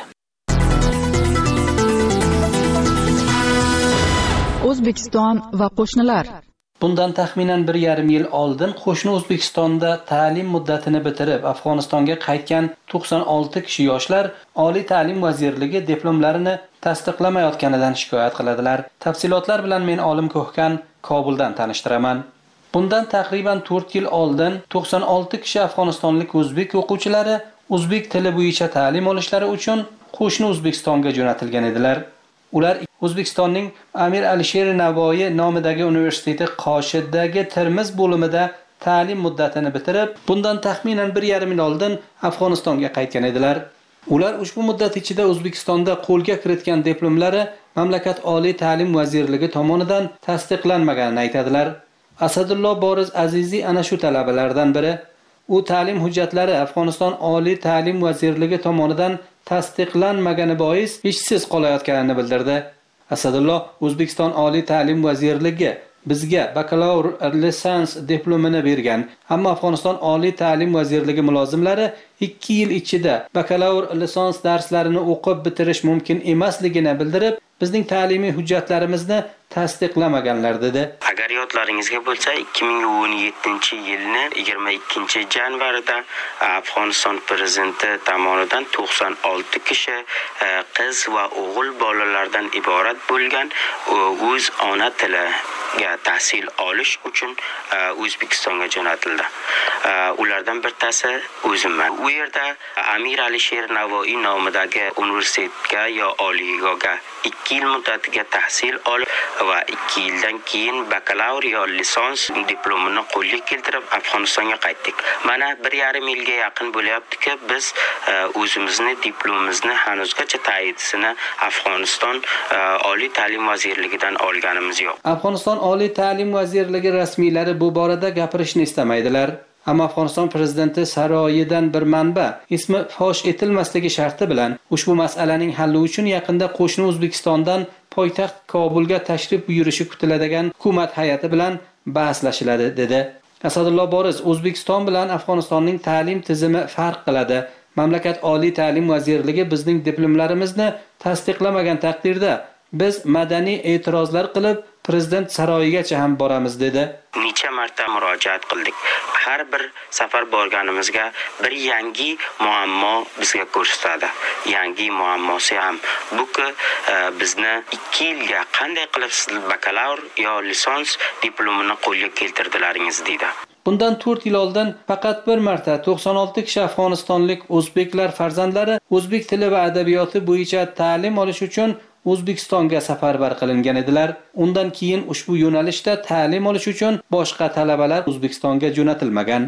O'zbekiston va qo'shnilar. Bundan taxminan bir yarim yil oldin qo'shni O'zbekistonda ta'lim muddatini bitirib Afg'onistonga qaytgan to'qson olti kishi yoshlar Oliy ta'lim vazirligi diplomlarini tasdiqlamayotganidan shikoyat qiladilar. Tafsilotlar bilan men Olim Ko'hkan Kobuldan tanishtiraman. Bundan taqriban to'rt yil oldin to'qson olti kishi afg'onistonlik o'zbek o'quvchilari o'zbek tili bo'yicha ta'lim olishlari uchun qo'shni O'zbekistonga jo'natilgan edilar. Ular O'zbekistonning Amir Alisher Navoiy nomidagi universiteti Qoshiddagi Termiz bo'limida ta'lim muddatini bitirib, bundan taxminan bir yarim yil oldin Afg'onistonga qaytgan edilar. Ular ushbu muddat ichida O'zbekistonda qo'lga kiritgan diplomlari mamlakat Oliy ta'lim vazirligi tomonidan tasdiqlanmaganini aytadilar. Asadullo Boriz Azizi ana shu talabalardan biri. U ta'lim hujjatlari Afg'oniston Oliy ta'lim vazirligi tomonidan tasdiqlanmagani bois ishsiz qolayotganini bildirdi. Asadullo O'zbekiston Oliy ta'lim vazirligi bizga bakalavr lisans diplomini bergan, ammo Afg'oniston Oliy ta'lim vazirligi mulozimlari ikki yil ichida bakalavr lisans darslarini o'qib bitirish mumkin emasligini bildirib, bizning ta'limiy hujjatlarimizni tasdiqlamaganlar dedi. Agar yodlaringizga bo'lsa, ikki ming o'n yettinchi yilni yigirma ikkinchi yanvarida Afg'oniston prezidenti tomonidan to'qson olti kishi qiz va o'g'il bolalardan iborat bo'lgan o'z ona tiliga tahsil olish uchun O'zbekistonga jo'natildi. Ulardan bittasi o'zimman. U yerda Amir Alisher Navoiy nomidagi universitetga yo oliygohga ikki yil muddatiga tahsil olib va ikki yildan keyin bakalavr yo lisans diplomini qo'lga keltirib Afg'onistonga qaytdik. Mana bir yarim yilga yaqin bo'lyaptiki, biz o'zimizni diplomimizni hanuzgacha tayinlisini Afg'oniston Oliy ta'lim vazirligidan olganimiz yo'q. Afg'oniston Oliy ta'lim vazirligi rasmiylari bu borada gapirishni istamaydilar. Ammo Afg'oniston prezidenti saroyidan bir manba ismi fosh etilmasligi sharti bilan ushbu masalaning halli uchun yaqinda qo'shni O'zbekistondan poytaxt Kobulga tashrif buyurishi kutiladigan hukumat hay'ati bilan bahslashiladi dedi. Asadullo Boriz O'zbekiston bilan Afg'onistonning ta'lim tizimi farq qiladi. Mamlakat Oliy ta'lim vazirligi bizning diplomlarimizni tasdiqlamagan taqdirda biz madaniy e'tirozlar qilib prezident saroyigacha ham boramiz dedi. Necha marta murojaat qildik. Har bir safar borganimizga bir yangi muammo bizga ko'rsatadi. Yangi muammosi ham bu-ki bizni ikki yilga qanday qilib siz bakalavr yo lisans diplomini qo'lga keltirdilaringiz dedi. Bundan to'rt yil oldin faqat bir marta to'qson olti kishi afg'onistonlik o'zbeklar farzandlari o'zbek tili va adabiyoti bo'yicha ta'lim olish uchun O'zbekistonga safarbar qilingan edilar. Undan keyin ushbu yo'nalishda ta'lim olish uchun boshqa talabalar O'zbekistonga jo'natilmagan.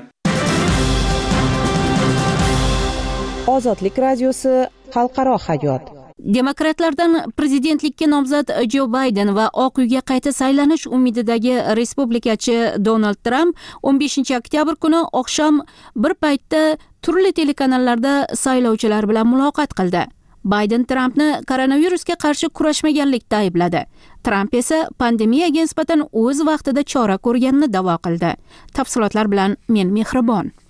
Ozodlik radiosi xalqaro hayot. Demokratlardan prezidentlikka nomzod Jo Bayden va Oq uyga qayta saylanish umididagi respublikachi Donald Tramp o'n beshinchi oktyabr kuni oqshom bir paytda turli telekanallarda saylovchilar bilan muloqot qildi. Bayden Trampni koronavirusga qarshi kurashmaganlikda aybladi. Tramp esa pandemiyaga nisbatan o'z vaqtida chora ko'rganini da'vo qildi. Tafsilotlar bilan men Mehribon.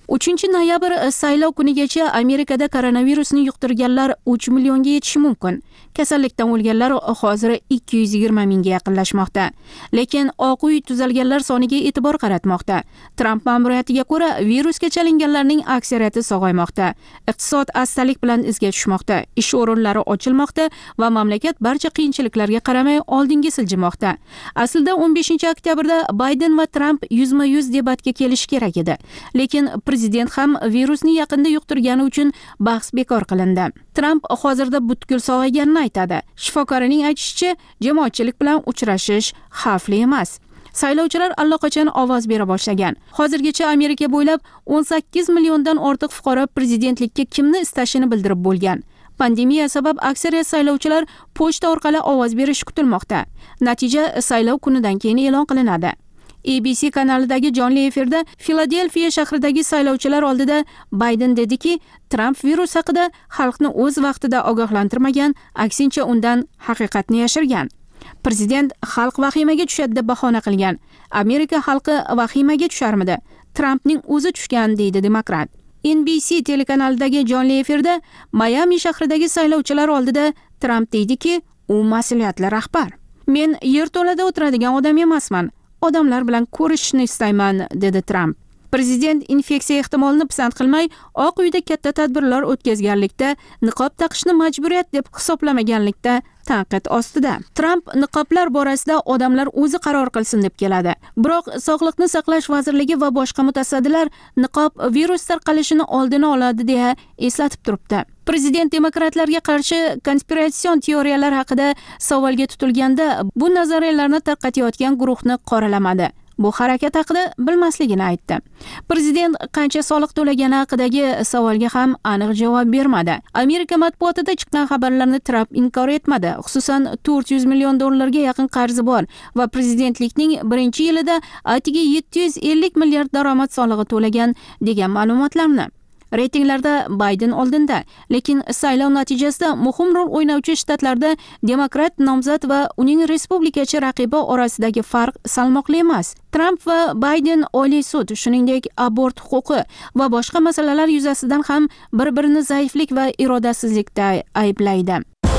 uchinchi noyabr saylov kunigacha Amerikada koronavirusni yuqtirganlar uch millionga yetishi mumkin. Kasallikdan o'lganlar hozir ikki yuz yigirma mingga yaqinlashmoqda. Lekin Oq uy tuzalganlar soniga e'tibor qaratmoqda. Tramp ma'muriyatiga ko'ra, virusga chalinganlarning aksariyati sog'aymoqda. Iqtisod astalik bilan izga tushmoqda. Ish o'rinlari ochilmoqda va mamlakat barcha qiyinchiliklarga qaramay oldinga siljimoqda. Aslida o'n beshinchi oktyabrda Bayden va Tramp yuzma-yuz debatga kelishi kerak edi. Lekin prezident ham virusni yaqinda yuqtirgani uchun bahs bekor qilindi. Tramp hozirda butkul sog'ayganini aytadi. Shifokorining aytishicha, jamoatchilik bilan uchrashish xavfli emas. Saylovchilar allaqachon ovoz bera boshlagan. Hozirgacha Amerika bo'ylab o'n sakkiz milliondan ortiq fuqaro prezidentlikka kimni istashini bildirib bo'lgan. Pandemiya sabab aksariyat saylovchilar pochta orqali ovoz berishi kutilmoqda. Natija saylov kunidan keyin e'lon qilinadi. A B C kanalidagi jonli efirda Filadelfiya shahridagi saylovchilar oldida Bayden dediki, Tramp virus haqida xalqni o'z vaqtida ogohlantirmagan, aksincha undan haqiqatni yashirgan. Prezident xalq vahimaga tushadi deb bahona qilgan. Amerika xalqi vahimaga tusharmidi? Trampning o'zi tushgan, deydi demokrat. N B C telekanalidagi jonli efirda Mayami shahridagi saylovchilar oldida Tramp deydiki, u mas'uliyatli rahbar. Men yerto'lada o'tiradigan odam emasman. Odamlar bilan ko'rishishni istayman, dedi Tramp. Prezident infeksiya ehtimolini pisand qilmay, Oq uyda katta tadbirlar o'tkazganlikda niqob taqishni majburiyat deb hisoblamaganlikda tanqid ostida. Tramp niqoblar borasida odamlar o'zi qaror qilsin deb keladi. Biroq Sog'liqni saqlash vazirligi va boshqa mutasaddilar niqob virus tarqalishini oldini oladi deya eslatib turibdi. Prezident demokratlarga qarshi konspiratsion teoriyalar haqida savolga tutilganda bu nazariyalarni tarqatayotgan guruhni qoralamadi. Bu harakat haqida bilmasligini aytdi. Prezident qancha soliq to'lagani haqidagi savolga ham aniq javob bermadi. Amerika matbuotida chiqqan xabarlarni Tramp inkor etmadi. Xususan, to'rt yuz million dollarga yaqin qarzi bor va prezidentlikning birinchi yilida atiga yetti yuz ellik milliard daromad solig'i to'lagan degan ma'lumotlarni. Reytinglarda Bayden oldinda, lekin saylov natijasida muhim rol o'ynayuvchi shtatlarda demokrat nomzod va uning respublikachi raqibi orasidagi farq salmoqli emas. Tramp va Bayden Oliy sud, shuningdek abort huquqi va boshqa masalalar yuzasidan ham bir-birini zaiflik va irodasizlikda ayblaydi.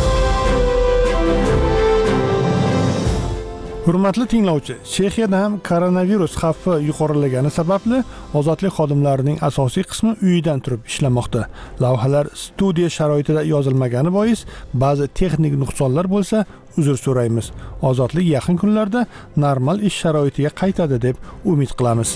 Hurmatli tinglovchi, Chexiyada ham koronavirus xavfi yuqorilagani sababli ozodlik xodimlarining asosiy qismi uyidan turib ishlamoqda. Lavhalar studiya sharoitida yozilmagani bois ba'zi texnik nuqsonlar bo'lsa, uzr so'raymiz. Ozodlik yaqin kunlarda normal ish sharoitiga qaytadi deb umid qilamiz.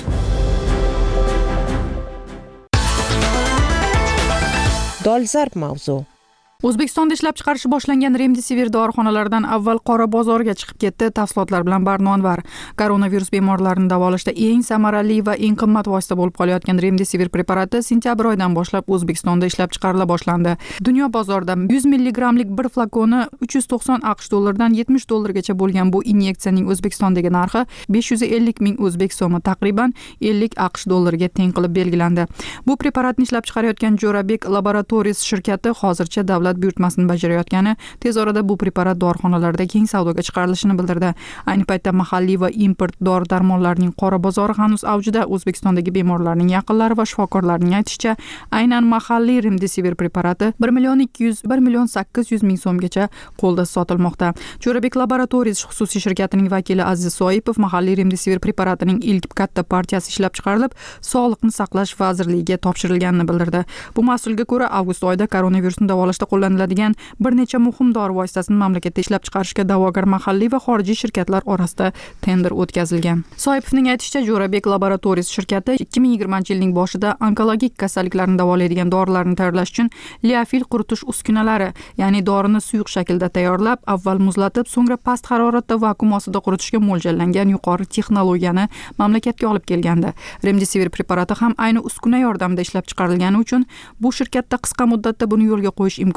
Dolzarb mavzu. O'zbekistonda ishlab chiqarish boshlangan Remdesivir dorixonalardan avval qora bozorga chiqib ketdi. Tafsilotlar bilan Barnonvar. Koronavirus bemorlarini davolashda eng samarali va eng qimmat vosita bo'lib qolayotgan Remdesivir preparati sentyabr oyidan boshlab O'zbekistonda ishlab chiqarila boshlandi. Dunyo bozorida yuz milligrammlik bir flakoni uch yuz to'qson AQSh dollaridan yetmish dollargacha bo'lgan bu inyeksiyaning O'zbekistondagi narxi besh yuz ellik ming o'zbek so'mi, taqriban ellik AQSh dollariga teng qilib belgilandi. Bu preparatni ishlab chiqarayotgan Jo'rabek Laboratories shirkati hozircha davlat buyurtmasini bajarayotgani, tez orada bu preparat dorixonalarda keng savdoga chiqarilishini bildirdi. Ayni paytda mahalliy va import dori-darmonlarning qora bozori hanuz avjida. O'zbekistondagi bemorlarning yaqinlari va shifokorlarning aytishicha, aynan mahalliy Remdesivir preparati bir million ikki yuz bir million sakkiz yuz ming so'mgacha qo'lda sotilmoqda. Jo'rabek Laboratories xususiy shirkatining vakili Aziz Soipov mahalliy Remdesivir preparatining ilk katta partiyasi ishlab chiqarilib, Sog'liqni saqlash vazirligiga topshirilganini bildirdi. Bu mas'ulga ko'ra, avgust oyida koronavirusni davolashda qo'llaniladigan bir necha muhim dori vositasini mamlakatda ishlab chiqarishga da'vogar mahalliy va xorijiy shirkatlar orasida tender o'tkazilgan. Soipovning aytishicha, Jo'rabek Laboratories shirkati ikki ming yigirmanchi yilning boshida onkologik kasalliklarni davolaydigan dorilarni tayyorlash uchun liofil quritish uskunalari, ya'ni dorini suyuq shaklda tayyorlab, avval muzlatib, so'ngra past haroratda vakuum ostida quritishga mo'ljallangan yuqori texnologiyani mamlakatga olib kelgandi. Remdesivir preparati ham ayni uskuna yordamida ishlab chiqarilgani uchun bu shirkatda qisqa muddatda buni yo'lga qo'yish imkoni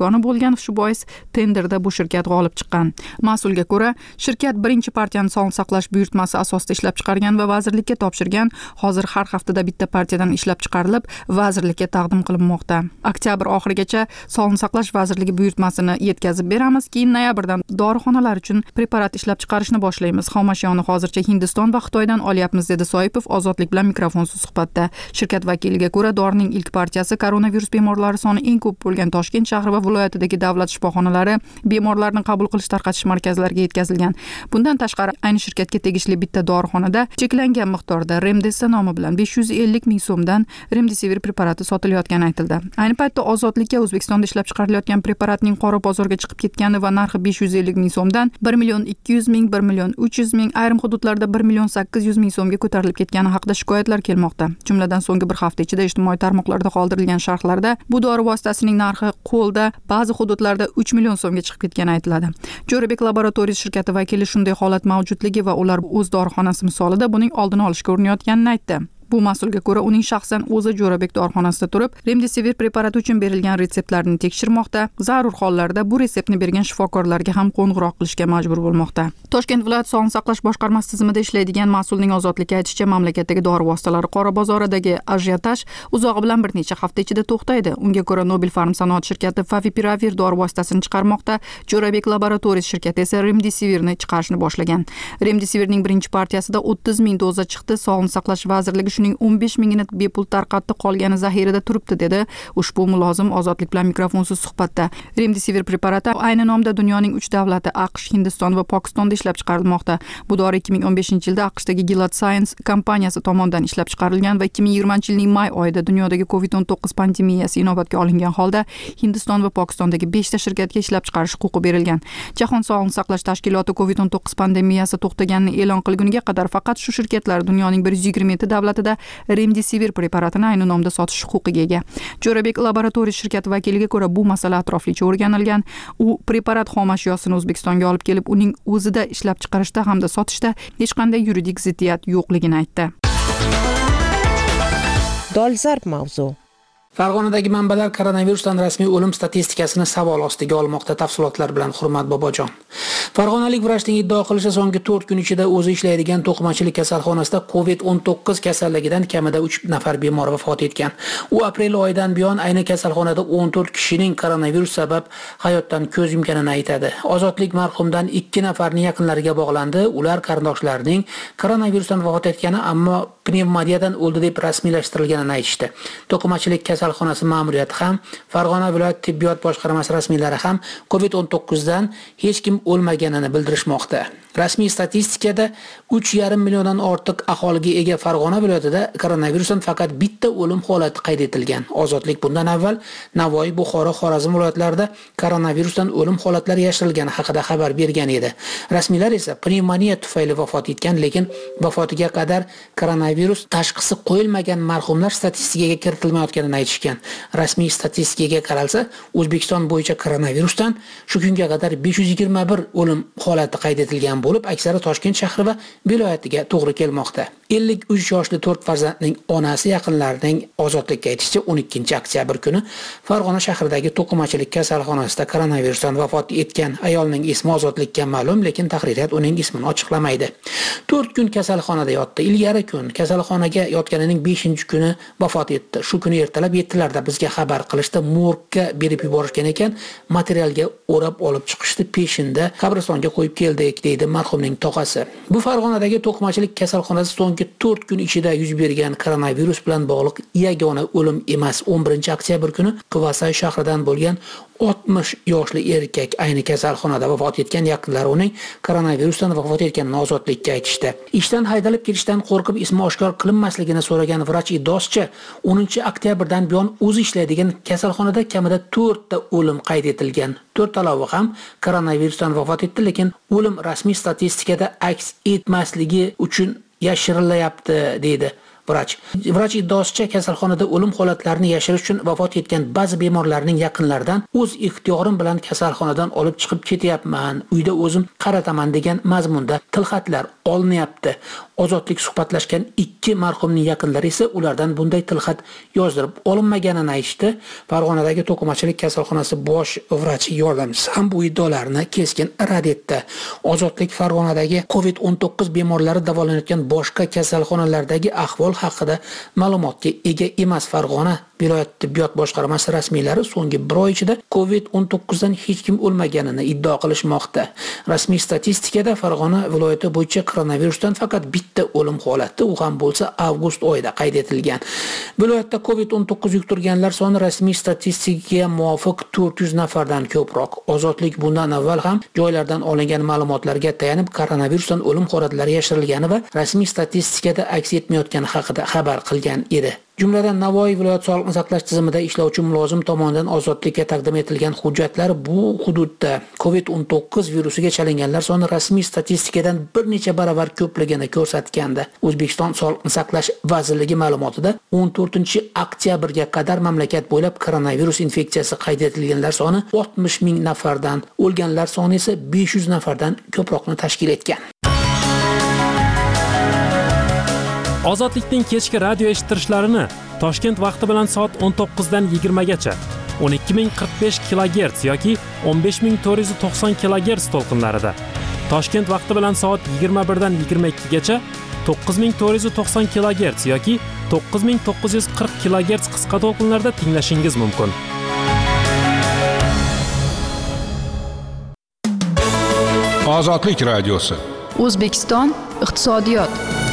imkoni bo'lgan, shu bois tenderda bu shirkat g'olib chiqqan. Mas'ulga ko'ra, shirkat birinchi partiyani sog'liqni saqlash buyurtmasi asosida ishlab chiqargan va vazirlikka topshirgan. Hozir har haftada bitta partiyadan ishlab chiqarilib, vazirlikka taqdim qilinmoqda. Oktyabr oxirigacha Sog'liqni saqlash vazirligi buyurtmasini yetkazib beramiz, keyin noyabrdan dorixonalar uchun preparat ishlab chiqarishni boshlaymiz. Xomashyoni hozircha Hindiston va Xitoydan olyapmiz, dedi Soipov Ozodlik bilan mikrofonsiz suhbatda. Shirkat vakiliga ko'ra, dorining ilk partiyasi koronavirus bemorlari soni eng ko'p bo'lgan Toshkent shahri va viloyatidagi davlat shifoxonalari bemorlarni qabul qilish tarqatish markazlariga yetkazilgan. Bundan tashqari, ayni shirkatga tegishli bitta dorixonada cheklangan miqdorda Remdesivir nomi bilan besh yuz ellik ming so'mdan Remdesivir preparati sotilayotgani aytildi. Ayni paytda Ozodlikka O'zbekistonda ishlab chiqarilayotgan preparatning qora bozorga chiqib ketgani va narxi besh yuz ellik ming so'mdan bir million ikki yuz ming, bir million uch yuz ming, ayrim hududlarda bir million sakkiz yuz ming so'mga ko'tarilib ketgani haqida shikoyatlar kelmoqda. Jumladan so'nggi bir hafta ichida ijtimoiy tarmoqlarda qoldirilgan sharhlarda bu dori vositasining narxi qo'lda ba'zi hududlarda uch million so'mga chiqib ketgani aytiladi. Jo'rabek Laboratoriyasi shirkati vakili shunday holat mavjudligi va ular o'z dorixonasi misolida buning oldini olishga urinayotganini aytdi. Bu mas'ulga ko'ra, uning shaxsan o'zi Jo'rabek dorixonasida turib, Remdesivir preparati uchun berilgan retseptlarni tekshirmoqda, zarur hollarda bu retseptni bergan shifokorlarga ham qo'ng'iroq qilishga majbur bo'lmoqda. Toshkent viloyat sog'liqni saqlash boshqarmasi tizimida ishlaydigan mas'ulning Ozodlikka aytishicha, mamlakatdagi dori vositalari qora bozoridagi ajiotaj uzog'i bilan bir necha hafta ichida to'xtaydi. Unga ko'ra, Nobel Pharm sanoat shirkati Favipiravir dori vositasini chiqarmoqda, Jo'rabek Laboratoriyasi shirkati esa Remdesivirni chiqarishni boshlagan. Remdesivirning birinchi partiyasida o'ttiz ming doza chiqdi. Sog'liqni saqlash vazirligi shuning o'n besh mingini bepul tarqatdi, qolgani zaxirada turibdi, dedi ushbu mulozim Ozodlik bilan mikrofonsiz suhbatda. Remdesivir preparati ayni nomda dunyoning uch davlati AQSh, Hindiston va Pokistonda ishlab chiqarilmoqda. Bu dori ikki ming o'n beshinchi yilda AQShdagi Gilead Sciences kompaniyasi tomonidan ishlab chiqarilgan va ikki ming yigirmanchi yilning may oyida dunyodagi covid o'n to'qqiz pandemiyasi inobatga olingan holda Hindiston va Pokistondagi beshta shirkatga ishlab chiqarish huquqi berilgan. Jahon sog'liqni saqlash tashkiloti covid o'n to'qqiz pandemiyasi to'xtaganini e'lon qilguniga qadar faqat shu shirkatlar dunyoning bir yuz yigirma yetti davlatida Remdesivir preparatini ayni nomda sotish huquqiga ega. Jo'rabek Laboratoriyasi shirkati vakiliga ko'ra, bu masala atroflicha o'rganilgan. U preparat xomashyosini O'zbekistonga olib kelib, uning o'zida ishlab chiqarishda hamda sotishda hech qanday yuridik ziddiyat yo'qligini aytdi. Dolzarb mavzu. Farg'onadagi manbalar koronavirusdan rasmiy o'lim statistikasini savol ostiga olmoqda. Tafsilotlar bilan Hurmat Bobojon. Farg'onalik vrachning iddao qilishicha, so'nggi to'rt kun ichida o'zi ishlaydigan to'qimachilik kasalxonasida covid o'n to'qqiz kasalligidan kamida uch nafar bemor vafot etgan. U aprel oyidan buyon ayni kasalxonada o'n to'rt kishining koronavirus sabab hayotdan ko'z yumganini aytadi. Ozodlik marhumdan ikki nafarning yaqinlariga bog'landi. Ular qarindoshlarining koronavirusdan vafot etgani, ammo pnevmoniyadan o'ldi deb rasmiylashtirilganini aytishdi. To'qimachilik kasalxonasi ma'muriyati ham, Farg'ona viloyat tibbiyot boshqarmasi rasmiylari ham covid o'n to'qqiz dan hech kim o'lmaganini bildirishmoqda. Rasmiy statistikada uch yarim milliondan ortiq aholiga ega Farg'ona viloyatida koronavirusdan faqat bitta o'lim holati qayd etilgan. Ozodlik bundan avval Navoiy, Buxoro, Xorazm viloyatlarida koronavirusdan o'lim holatlari yashirilgani haqida xabar bergan edi. Rasmiylar esa pnevmoniya tufayli vafot etgan, lekin vafotiga qadar koronavirus tashxisi qo'yilmagan marhumlar statistikaga kiritilmayotganini aytishgan. Rasmiy statistikaga qaralsa, O'zbekiston bo'yicha koronavirusdan shu kunga qadar besh yuz yigirma bir o'lim holati qayd etilgan bo'lib, aksari Toshkent shahri va viloyatiga to'g'ri kelmoqda. ellik uch yoshli to'rt farzandning onasi yaqinlarining Ozodlikka aytishicha, o'n ikkinchi oktyabr kuni Farg'ona shahridagi to'qimachilik kasalxonasida koronavirusdan vafot etgan ayolning ismi Ozodlikka ma'lum, lekin tahririyat uning ismini ochiqlamaydi. to'rt kun kasalxonada yotdi. Ilgari kun kasalxonaga yotganining beshinchi kuni vafot etdi. Shu kuni ertalab yettilarda bizga xabar qilishdi, morgga berib yuborishgan ekan, materialga o'rab olib chiqishdi, peshinda qabristonga qo'yib keldik, deydi marhumning tog'asi. Bu Farg'onadagi to'qimachilik kasalxonasi so'nggi to'rt kun ichida yuz bergan koronavirus bilan bog'liq yagona o'lim emas. o'n birinchi oktyabr kuni Quvasay shahridan bo'lgan oltmish yoshli erkak ayni kasalxonada vafot etgan, yaqinlari uning koronavirusdan vafot etganini Ozodlikka aytishdi. Ishdan haydalib ketishdan qo'rqib ismi oshkor qilinmasligini so'ragan vrach iddaosicha, o'ninchi oktyabrdan buyon o'zi ishlaydigan kasalxonada kamida to'rt ta o'lim qayd etilgan. to'rt talabi ham koronavirusdan vafot etdi, lekin o'lim rasmiy statistikada aks etmasligi uchun yashirilyapti, deydi vrach. Vrach iddaosicha, kasalxonada o'lim holatlarini yashirish uchun vafot etgan ba'zi bemorlarning yaqinlaridan o'z ixtiyorim bilan kasalxonadan olib chiqib ketyapman, uyda o'zim qarataman degan mazmunda tilxatlar olinyapti. Ozodlik suhbatlashgan ikki marhumning yaqinlari esa ulardan bunday tilxat yozdirib olinmaganini aytishdi. Farg'onadagi to'qimachilik kasalxonasi bosh vrachi yordamchisi ham bu iddaolarni keskin rad etdi. Ozodlik Farg'onadagi covid o'n to'qqiz bemorlari davolanayotgan boshqa kasalxonalardagi ahvol haqida ma'lumotga ega emas. Farg'ona viloyat tibbiyot boshqarmasi rasmiylari so'nggi bir oy ichida covid o'n to'qqiz dan hech kim o'lmaganini iddao qilishmoqda. Rasmiy statistikada Farg'ona viloyati bo'yicha koronavirusdan faqat bitta o'lim holati, u ham bo'lsa avgust oyida qayd etilgan. Viloyatda covid o'n to'qqiz yuqtirganlar soni rasmiy statistikaga muvofiq to'rt yuz nafardan ko'proq. Ozodlik bundan avval ham joylardan olingan ma'lumotlarga tayanib koronavirusdan o'lim holatlari yashirilgani va rasmiy statistikada aks etmayotgani haqida xabar qilgan edi. Jumladan Navoiy viloyat sog'liqni saqlash tizimida ishlovchi mulozim tomonidan ozodlikka taqdim etilgan hujjatlar bu hududda covid o'n to'qqiz virusiga chalinganlar soni rasmiy statistikadan bir necha baravar ko'pligini ko'rsatgandi. O'zbekiston Sog'liqni saqlash vazirligi ma'lumotida o'n to'rtinchi oktyabrga qadar mamlakat bo'ylab koronavirus infeksiyasi qayd etilganlar soni oltmish ming nafardan, o'lganlar soni esa besh yuz nafardan ko'proqni tashkil etgan. Ozodlikning kechki radio eshittirishlarini Toshkent vaqti bilan soat o'n to'qqiz dan yigirma gacha o'n ikki ming qirq besh kilogerts yoki o'n besh ming to'rt yuz to'qson kilogerts to'lqinlarida, Toshkent vaqti bilan soat yigirma bir dan yigirma ikki gacha to'qqiz ming to'rt yuz to'qson kilogerts yoki to'qqiz ming to'qqiz yuz qirq kilogerts qisqa to'lqinlarda tinglashingiz mumkin. Ozodlik radiosi. O'zbekiston iqtisodiyot.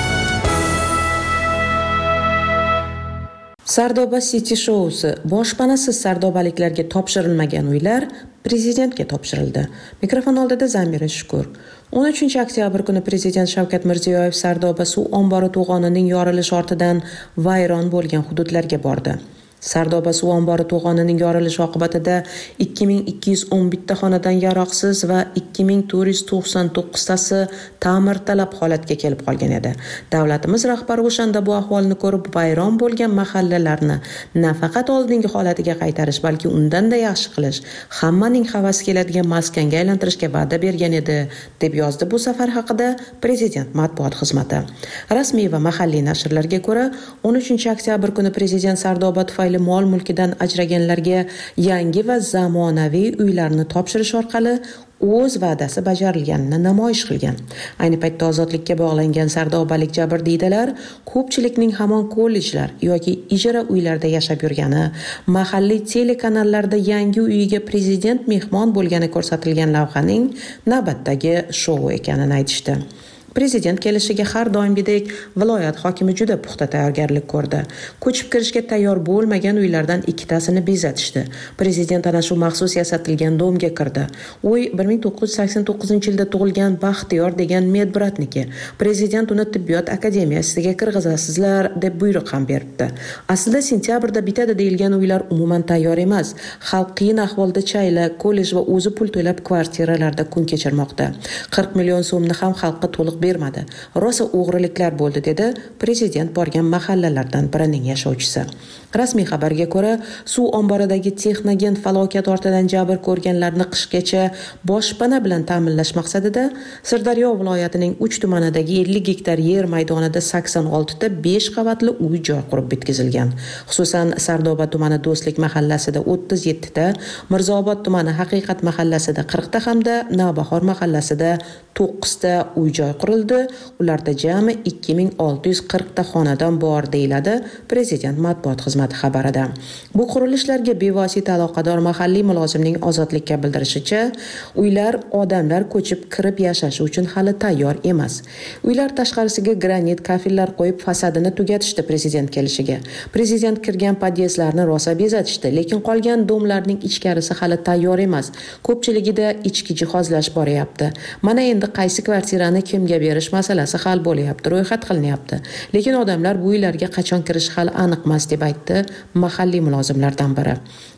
Sardoba City Show'si boshpanasiz sardobaliklarga topshirilmagan uylar prezidentga topshirildi. Mikrofon oldida Zamira Shukur. o'n uchinchi oktyabr kuni prezident Shavkat Mirziyoyev Sardoba suv ombori to'g'onining yorilishi ortidan vayron bo'lgan hududlarga bordi. Sardoba suv ombori to'g'onining yorilishi oqibatida ikki ming ikki yuz o'n bitta xonadan yaroqsiz va ikki ming to'rt yuz to'qson to'qqiztasi ta'mirtalab holatga kelib qolgan edi. Davlatimiz rahbari o'shanda bu ahvolni ko'rib, vayron bo'lgan mahallalarni nafaqat oldingi holatiga qaytarish, balki undan-da yaxshi qilish, hammaning havasi keladigan maskanga aylantirishga va'da bergan edi, deb yozdi bu safar haqida prezident matbuot xizmati. Rasmiy va mahalliy nashrlarga ko'ra, o'n uchinchi oktyabr kuni prezident Sardoba tufayli mol mulkidan ajraganlarga yangi va zamonaviy uylarni topshirish orqali o'z va'dasi bajarilganini namoyish qilgan. Ayni paytda ozodlikka bog'langan sardobalik jabrdiydalar ko'pchilikning hamon kollejlar yoki ijara uylarda yashab yurgani, mahalliy telekanallarda yangi uyiga prezident mehmon bo'lgani ko'rsatilgan lavhaning navbatdagi shou ekanini aytishdi. Prezident kelishiga har doimgidek viloyat hokimi juda puxta tayyorgarlik ko'rdi. Ko'chib kirishga tayyor bo'lmagan uylardan ikkitasini bezatishdi. Prezident ana shu maxsus yasatilgan domga kirdi. Uy bir ming to'qqiz yuz sakson to'qqizinchi yilda tug'ilgan Baxtiyor degan medbratniki. Prezident uni tibbiyot akademiyasiga kirgizasizlar deb buyruq ham beribdi. Aslida sentyabrda bitadi deyilgan uylar umuman tayyor emas. Xalq qiyin ahvolda chayla, kollej va o'zi pul to'lab kvartiralarda kun kechirmoqda. qirq million so'mni ham xalqqa to'liq bermadi. Rosa o'g'riliklar bo'ldi, dedi prezident borgan mahallalardan birining yashovchisi. Rasmiy xabarga ko'ra, suv omboridagi texnogen falokat ortidan jabr ko'rganlarni qishgacha boshpana bilan ta'minlash maqsadida Sirdaryo viloyatining uch tumanidagi ellik gektar yer maydonida sakson olti ta besh qavatli uy joy qurib bitkazilgan. Xususan, Sardoba tumani Do'stlik mahallasida o'ttiz yetti ta, Mirzaobod tumani Haqiqat mahallasida qirq ta hamda Navbahor mahallasida to'qqiz ta uy joy qurildi. Ularda jami ikki ming olti yuz qirq ta xonadon bor, deyiladi prezident matbuot xizmati xabarida. Bu qurilishlarga bevosita aloqador mahalliy mulozimning ozodlikka bildirishicha, uylar odamlar ko'chib kirib yashashi uchun hali tayyor emas. Uylar tashqarisiga granit kafillar qo'yib fasadini tugatishdi prezident kelishiga. Prezident kirgan podyezdlarni rosa bezatishdi, lekin qolgan domlarning ichkarisi hali tayyor emas. Ko'pchiligida ichki jihozlash boryapti. Mana endi qaysi kvartirani kimga berish masalasi hal bo'lyapti, ro'yxat qilinyapti. Lekin odamlar bu uylarga qachon kirishi hali aniq emas, deb aytdi mahalliy mulozimlardan biri.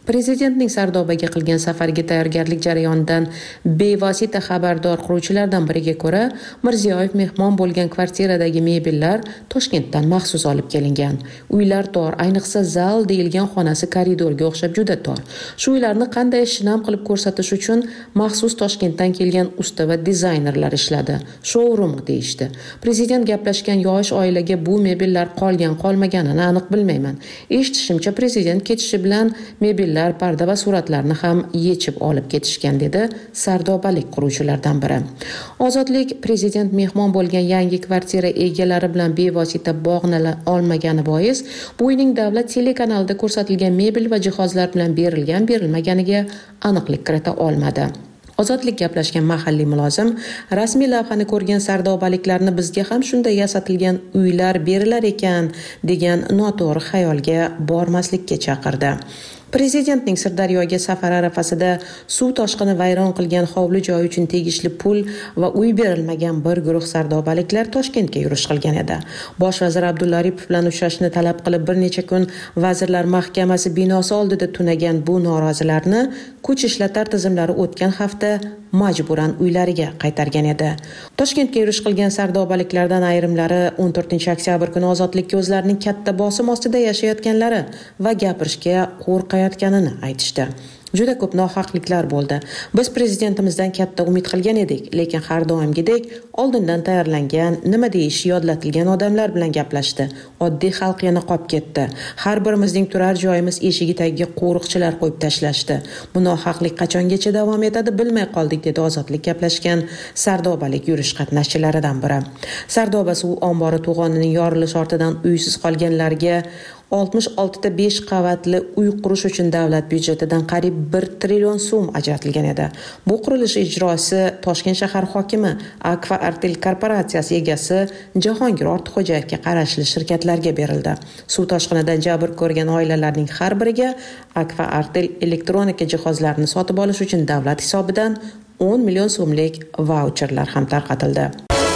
Prezidentning Sardobaga qilgan safariga tayyorgarlik jarayonidan bevosita xabardor qiluvchilardan biriga ko'ra, Mirziyoyev mehmon bo'lgan kvartiradagi mebellar Toshkentdan maxsus olib kelingan. Uylar tor, ayniqsa zal deyilgan xonasi koridorga o'xshab juda tor. Shu uylarni qanday shinam qilib ko'rsatish uchun maxsus Toshkentdan kelgan usta va dizaynerlar ishladi. Showroom deyishdi. Prezident gaplashgan yosh oilaga bu mebellar qolgan qolmaganini aniq bilmayman. Eshitishimcha prezident ketishi bilan mebel parda va suratlarni ham yechib olib ketishgan, dedi sardobalik quruvchilardan biri. Ozodlik prezident mehmon bo'lgan yangi kvartira egalari bilan bevosita bog'nala olmagani bois, bu uyning davlat telekanalida ko'rsatilgan mebel va jihozlar bilan berilgan berilmaganiga aniqlik kirita olmadi. Ozodlik gaplashgan mahalliy mulozim rasmiy lavhani ko'rgan sardobaliklarni bizga ham shunday yasatilgan uylar berilar ekan degan noto'g'ri xayolga bormaslikka chaqirdi. Prezidentning Sirdaryoga safar arafasida suv toshqini vayron qilgan hovli joy uchun tegishli pul va uy berilmagan bir guruh sardobaliklar Toshkentga yurish qilgan edi. Bosh vazir Abdulla Aripov bilan uchrashishni talab qilib bir necha kun Vazirlar Mahkamasi binosi oldida tunagan bu norozilarni kuch ishlatar tizimlari o'tgan hafta majburan uylariga qaytargan edi. Toshkentga yurish qilgan sardobaliklardan ayrimlari o'n to'rtinchi oktyabr kuni ozodlikka o'zlarining katta bosim ostida yashayotganlari va gapirishga qo'rqayotganini aytishdi. Juda ko'p nohaqliklar bo'ldi. Biz prezidentimizdan katta umid qilgan edik, lekin har doimgidek oldindan tayyorlangan, nima deyish yodlatilgan odamlar bilan gaplashdi. Oddiy xalq yana qolib ketdi. Har birimizning turar joyimiz eshigi tagiga qo'riqchilar qo'yib tashlashdi. Bu nohaqlik qachongacha davom etadi bilmay qoldik, dedi ozodlik gaplashgan sardobalik yurish qatnashchilaridan biri. Sardoba suv ombori to'g'onining yorilishi ortidan uysiz qolganlarga oltmish olti ta besh qavatli uy qurish uchun davlat byudjetidan qariyb bir trillion so'm ajratilgan edi. Bu qurilish ijrosi Toshkent shahar hokimi Akfa Artel korporatsiyasi egasi Jahongir Ortiqxo'jayevga qarashli shirkatlarga berildi. Suv toshqinidan jabr ko'rgan oilalarning har biriga Akfa Artel elektronika jihozlarini sotib olish uchun davlat hisobidan o'n million so'mlik vaucherlar ham tarqatildi.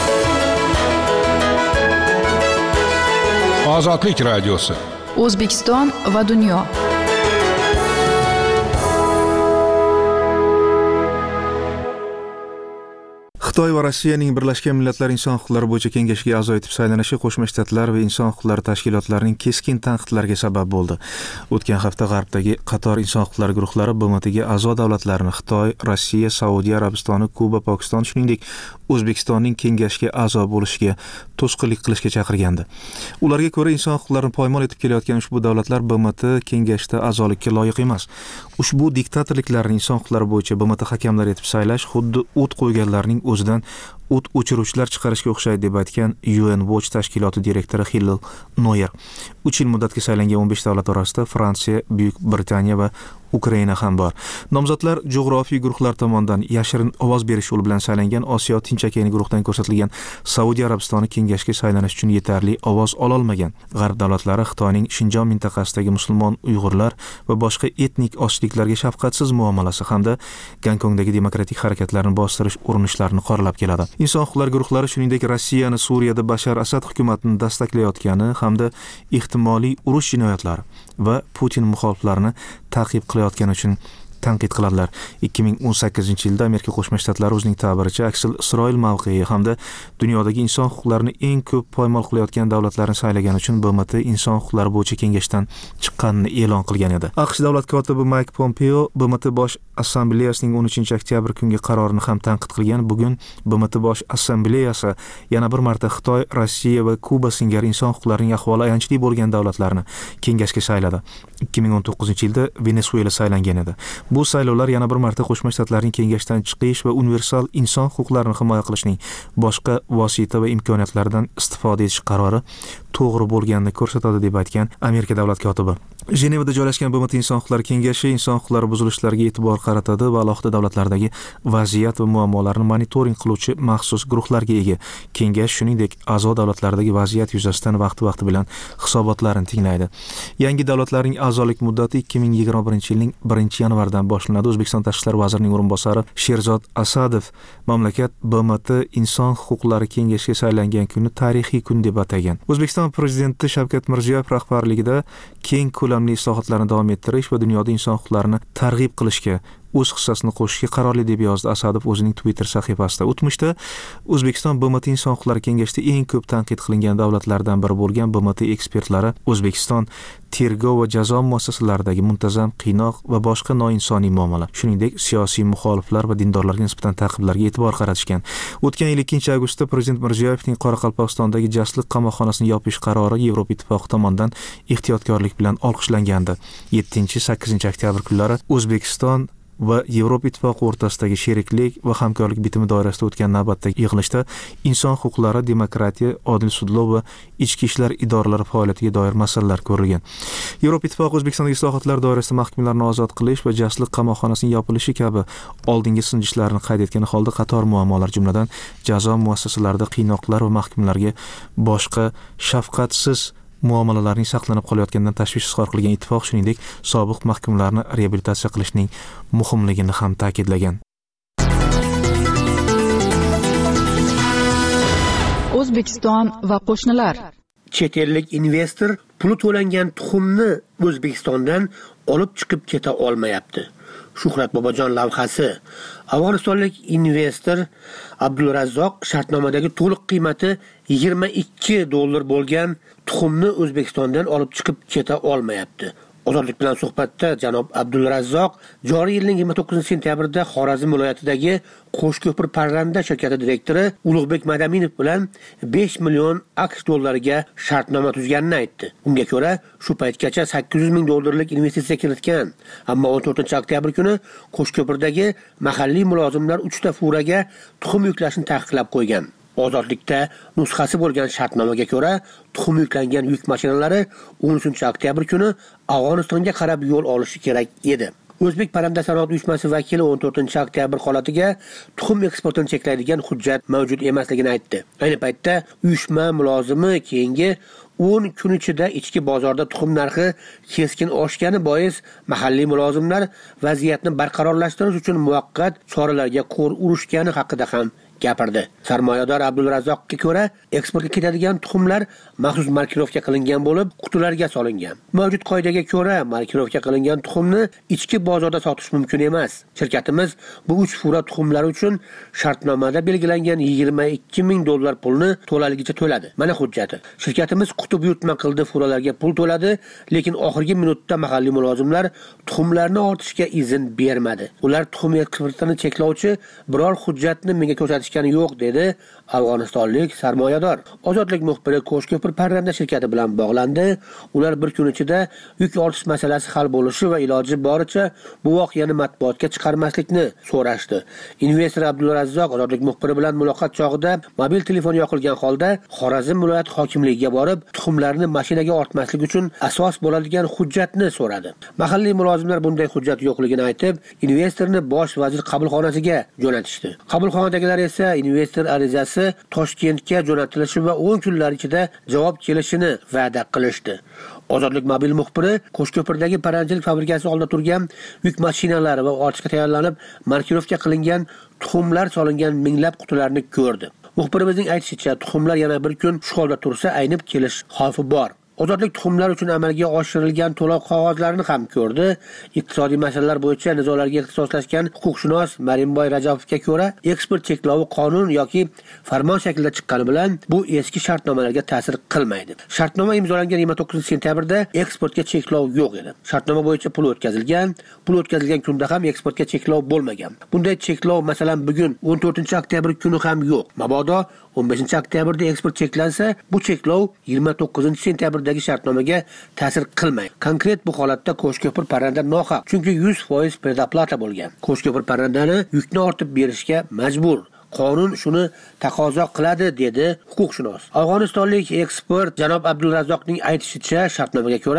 Ozodlik radiosi. O'zbekiston va dunyo. Xitoy va Rossiyaning Birlashgan Millatlar Inson huquqlari bo'yicha kengashiga a'zo etib saylanishi Qo'shma Shtatlar va inson huquqlari tashkilotlarining keskin tanqidlariga sabab bo'ldi. O'tgan hafta G'arbdagi qator inson huquqlari guruhlari B M Tga a'zo davlatlarni Xitoy, Rossiya, Saudiya Arabistoni, Kuba, Pokiston, shuningdek O'zbekistonning kengashga a'zo bo'lishiga to'sqinlik qilishga chaqirgandi. Ularga ko'ra, inson huquqlarini poymol etib kelayotgan ushbu davlatlar B M T kengashda a'zolikka loyiq emas. Ushbu diktatorliklarni inson huquqlari bo'yicha B M T hakamlari etib saylash xuddi o't qo'yganlarning o'zidan o't o'chiruvchilar chiqarishga o'xshaydi, deb aytgan U N Watch tashkiloti direktori Hillel Noyer. uch yil muddatga saylangan o'n besh davlat orasida Fransiya, Buyuk Britaniya va Ukraina ham bor. Nomzodlar jo'g'rofiy guruhlar tomonidan yashirin ovoz berish yo'li bilan saylangan Osiyo Tinch okeani guruhidan ko'rsatilgan Saudiya Arabistoni kengashga saylanish uchun yetarli ovoz ola olmagan. G'arb davlatlari Xitoyning Shinjon mintaqasidagi musulmon Uyg'urlar va boshqa etnik ochliklarga shafqatsiz muomalasi hamda Gonkongdagi demokratik harakatlarni bostirish urinishlarini qoralab keladi. Inson huquqlari guruhlari shuningdek Rossiyani Suriyada Bashar Asad hukumatini dastaklayotgani hamda ehtimoliy urush jinoyatlari va Putin muxoliflarini ta'qib qilayotgani uchun tanqid qiladilar. ikki ming o'n sakkizinchi yilda Amerika Qo'shma Shtatlari o'zining ta'biricha aksil Isroil mavqei hamda dunyodagi inson huquqlarini eng ko'p poymol qilayotgan davlatlarni saylagan uchun B M T inson huquqlari bo'yicha kengashdan chiqqanini e'lon qilgan edi. AQSh davlat kotibi Mike Pompeo B M T bosh assambleyasining o'n uchinchi oktyabr kungi qarorini ham tanqid qilgan. Bugun B M T bosh assambleyasi yana bir marta Xitoy, Rossiya va Kuba singari inson huquqlarining ahvoli ayanchli bo'lgan davlatlarni kengashga sayladi. ikki ming o'n to'qqizinchi yilda Venesuela saylangan edi. Bu saylovlar yana bir marta Qo'shma Shtatlarning kengashdan chiqish va universal inson huquqlarini himoya qilishning boshqa vosita va imkoniyatlaridan istifoda etish qarori to'g'ri bo'lganini ko'rsatadi, deb aytgan Amerika davlat kotibi. Jenevada joylashgan B M T inson huquqlari kengashi inson huquqlari buzilishlariga e'tibor qaratadi va alohida davlatlardagi vaziyat va muammolarni monitoring qiluvchi maxsus guruhlarga ega. Kengash shuningdek a'zo davlatlardagi vaziyat yuzasidan vaqti-vaqti bilan hisobotlarni tinglaydi. Yangi davlatlarning a'zolik muddati ikki ming yigirma birinchi yilning birinchi yanvaridan boshlanadi. O'zbekiston Tashqi ishlar vazirining o'rinbosari Sherzod Asadov mamlakat B M T Inson huquqlari kengashiga saylangan kunni tarixiy kun deb atagan. O'zbekiston prezidenti Shavkat Mirziyoyev rahbarligida keng ko'lamli islohotlarni davom ettirish va dunyoda inson huquqlarini targ'ib qilishga o'z hissasini qo'shishga qarorli deb yozdi Asadov o'zining Twitter sahifasida. O'tmishda O'zbekiston B M T Inson huquqlari kengashida eng ko'p tanqid qilingan davlatlardan biri bo'lgan B M T ekspertlari O'zbekiston tergov va jazo muassasalaridagi muntazam qiynoq va boshqa noinsoniy muomala, shuningdek siyosiy muxoliflar va dindorlarga nisbatan ta'qiblarga e'tibor qaratishgan. O'tgan yil ikkinchi avgustda Prezident Mirziyoyevning Qoraqalpog'istondagi jasliq qamoqxonasini yopish qarori Yevropa Ittifoqi tomonidan ehtiyotkorlik bilan olqishlangan. yettinchi sakkizinchi oktyabr kunlari O'zbekiston va Yevropa Ittifoqi o'rtasidagi sheriklik va hamkorlik bitimi doirasida o'tgan navbatdagi yig'ilishda inson huquqlari, demokratiya, odil sudlov va ichki ishlar idoralari faoliyatiga doir masalalar ko'rilgan. Yevropa Ittifoqi O'zbekistondagi islohotlar doirasida mahkumlarni ozod qilish va jasliq qamoqxonasining yopilishi kabi oldingi sinjishlarni qayd etgan holda qator muammolar, jumladan jazo muassasalarida qiynoqlar va mahkumlarga boshqa shafqatsiz muomalalarning saqlanib qolayotganidan tashvish izhor qilgan ittifoq shuningdek sobiq mahkumlarni reabilitatsiya qilishning muhimligini ham ta'kidlagan. O'zbekiston va qo'shnilar. Chet ellik investor puli to'langan tuxumni O'zbekistondan olib chiqib keta olmayapti. Shuhrat Bobojon lavhasi. Afg'onistonlik investor Abdulrazzoq shartnomadagi to'liq qiymati yigirma ikki dollar bo'lgan tuxumni O'zbekistondan olib chiqib keta olmayapti. Ozodlik bilan suhbatda janob Abdulrazzoq joriy yilning yigirma to'qqizinchi sentyabrda Xorazm viloyatidagi Qo'shko'pir parranda shirkati direktori Ulug'bek Madaminov bilan besh million AQSh dollariga shartnoma tuzganini aytdi. Unga ko'ra, shu paytgacha sakkiz yuz ming dollarlik investitsiya kiritgan, ammo o'n to'rtinchi oktyabr kuni Qo'shko'pirdagi mahalliy mulozimlar uchta furaga tuxum yuklashni taqiqlab qo'ygan. Ozodlikda nusxasi bo'lgan shartnomaga ko'ra, tuxum yuklangan yuk mashinalari o'n uchinchi oktyabr kuni Afg'onistonga qarab yo'l olishi kerak edi. O'zbek parranda sanoat uyushmasi vakili o'n to'rtinchi oktyabr holatiga tuxum eksportini cheklaydigan hujjat mavjud emasligini aytdi. Ayni paytda uyushma mulozimi keyingi o'n kun ichida ichki bozorda tuxum narxi keskin oshgani bois mahalliy mulozimlar vaziyatni barqarorlashtirish uchun muvaqqat choralarga qo'l urishgani haqida ham gapirdi. Sarmoyador Abdulrazzoqqa ko'ra, eksportga ketadigan tuxumlar maxsus markirovka qilingan bo'lib, qutilarga solingan. Mavjud qoidaga ko'ra, markirovka qilingan tuxumni ichki bozorda sotish mumkin emas. Shirkatimiz bu uch fura tuxumlar uchun shartnomada belgilangan yigirma ikki ming dollar pulni to'laligicha to'ladi. Mana hujjati. Shirkatimiz qutib yutma qildi, furalarga pul to'ladi, lekin oxirgi minutda mahalliy mulozimlar tuxumlarni ortishga izn bermadi. Ular tuxum eksportini cheklovchi biror hujjatni menga ko'rsatishgani yo'q, dedi afg'onistonlik sarmoyador. Ozodlik muxbiri Qo'shko'pir parranda shirkati bilan bog'landi. Ular bir kun ichida yuk ortish masalasi hal bo'lishi va iloji boricha bu voqeani matbuotga chiqarmaslikni so'rashdi. Investor Abdulrazzoq ozodlik muxbiri bilan muloqot chog'ida mobil telefon yoqilgan holda Xorazm viloyat hokimligiga borib, tuxumlarni mashinaga ortmaslik uchun asos bo'ladigan hujjatni so'radi. Mahalliy mulozimlar bunday hujjat yo'qligini aytib, investorni bosh vazir qabulxonasiga jo'natishdi. Qabulxonadagilar esa investor arizasi Toshkentga jo'natilishi va o'n kunlar ichida javob kelishini va'da qilishdi. Ozodlik mobil muxbiri Qo'shko'pirdagi parrandachilik fabrikasi oldida turgan yuk mashinalari va ortishga tayyorlanib markirovka qilingan tuxumlar solingan minglab qutilarni ko'rdi. Muxbirimizning aytishicha, tuxumlar yana bir kun shu holda tursa aynib kelish xavfi bor. Ozodlik tuxumlar uchun amalga oshirilgan to'lov qog'ozlarini ham ko'rdi. Iqtisodiy masalalar bo'yicha nizolarga ixtisoslashgan huquqshunos Marimboy Rajabovga ko'ra, eksport cheklovi qonun yoki farmon shaklida chiqqani bilan bu eski shartnomalarga ta'sir qilmaydi. Shartnoma imzolangan yigirma to'qqizinchi sentyabrda eksportga cheklov yo'q edi. Shartnoma bo'yicha pul o'tkazilgan, pul o'tkazilgan kunda ham eksportga cheklov bo'lmagan. Bunday cheklov masalan bugun o'n to'rtinchi oktyabr kuni ham yo'q. Mabodo o'n beshinchi oktyabrda eksport cheklansa, bu cheklov yigirma to'qqizinchi sentyabrda shartnomaga ta'sir qilmaydi. Konkret bu holatda Qo'shko'pir parranda nohaq, chunki yuz foiz predaplata bo'lgan. Qo'shko'pir parrandani yukni ortib berishga majbur. Qonun shuni taqozo qiladi, dedi huquqshunos. Afg'onistonlik ekspert janob Abdulrazzoqning aytishicha, shartnomaga ko'ra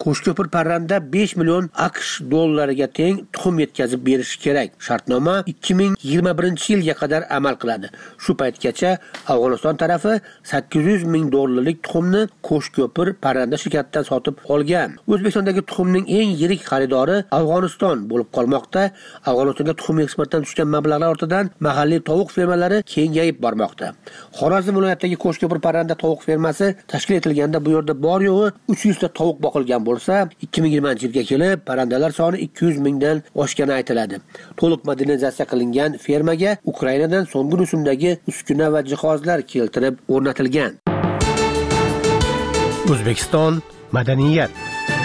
Qo'shko'pir parranda besh million AQSh dollariga teng tuxum yetkazib berishi kerak. Shartnoma ikki ming yigirma birinchi yilga qadar amal qiladi. Shu paytgacha Afg'oniston tarafi sakkiz yuz ming dollarlik tuxumni Qo'shko'pir parranda shirkatidan sotib olgan. O'zbekistondagi tuxumning eng yirik xaridori Afg'oniston bo'lib qolmoqda. Afg'onistonga tuxum eksportdan tushgan mablag'lar ortidan mahalliy tovuq fermalari kengayib bormoqda. Xorazm viloyatidagi Qo'shko'pir parranda tovuq fermasi tashkil etilganda bu yerda bor yo'g'i uch yuz ta tovuq boqilgan bo'lsa, ikki ming yigirmanchi yilga kelib parrandalar soni ikki yuz mingdan oshgani aytiladi. To'liq modernizatsiya qilingan fermaga Ukrainadan so'nggi rusumdagi uskuna va jihozlar keltirib o'rnatilgan. O'zbekiston madaniyat.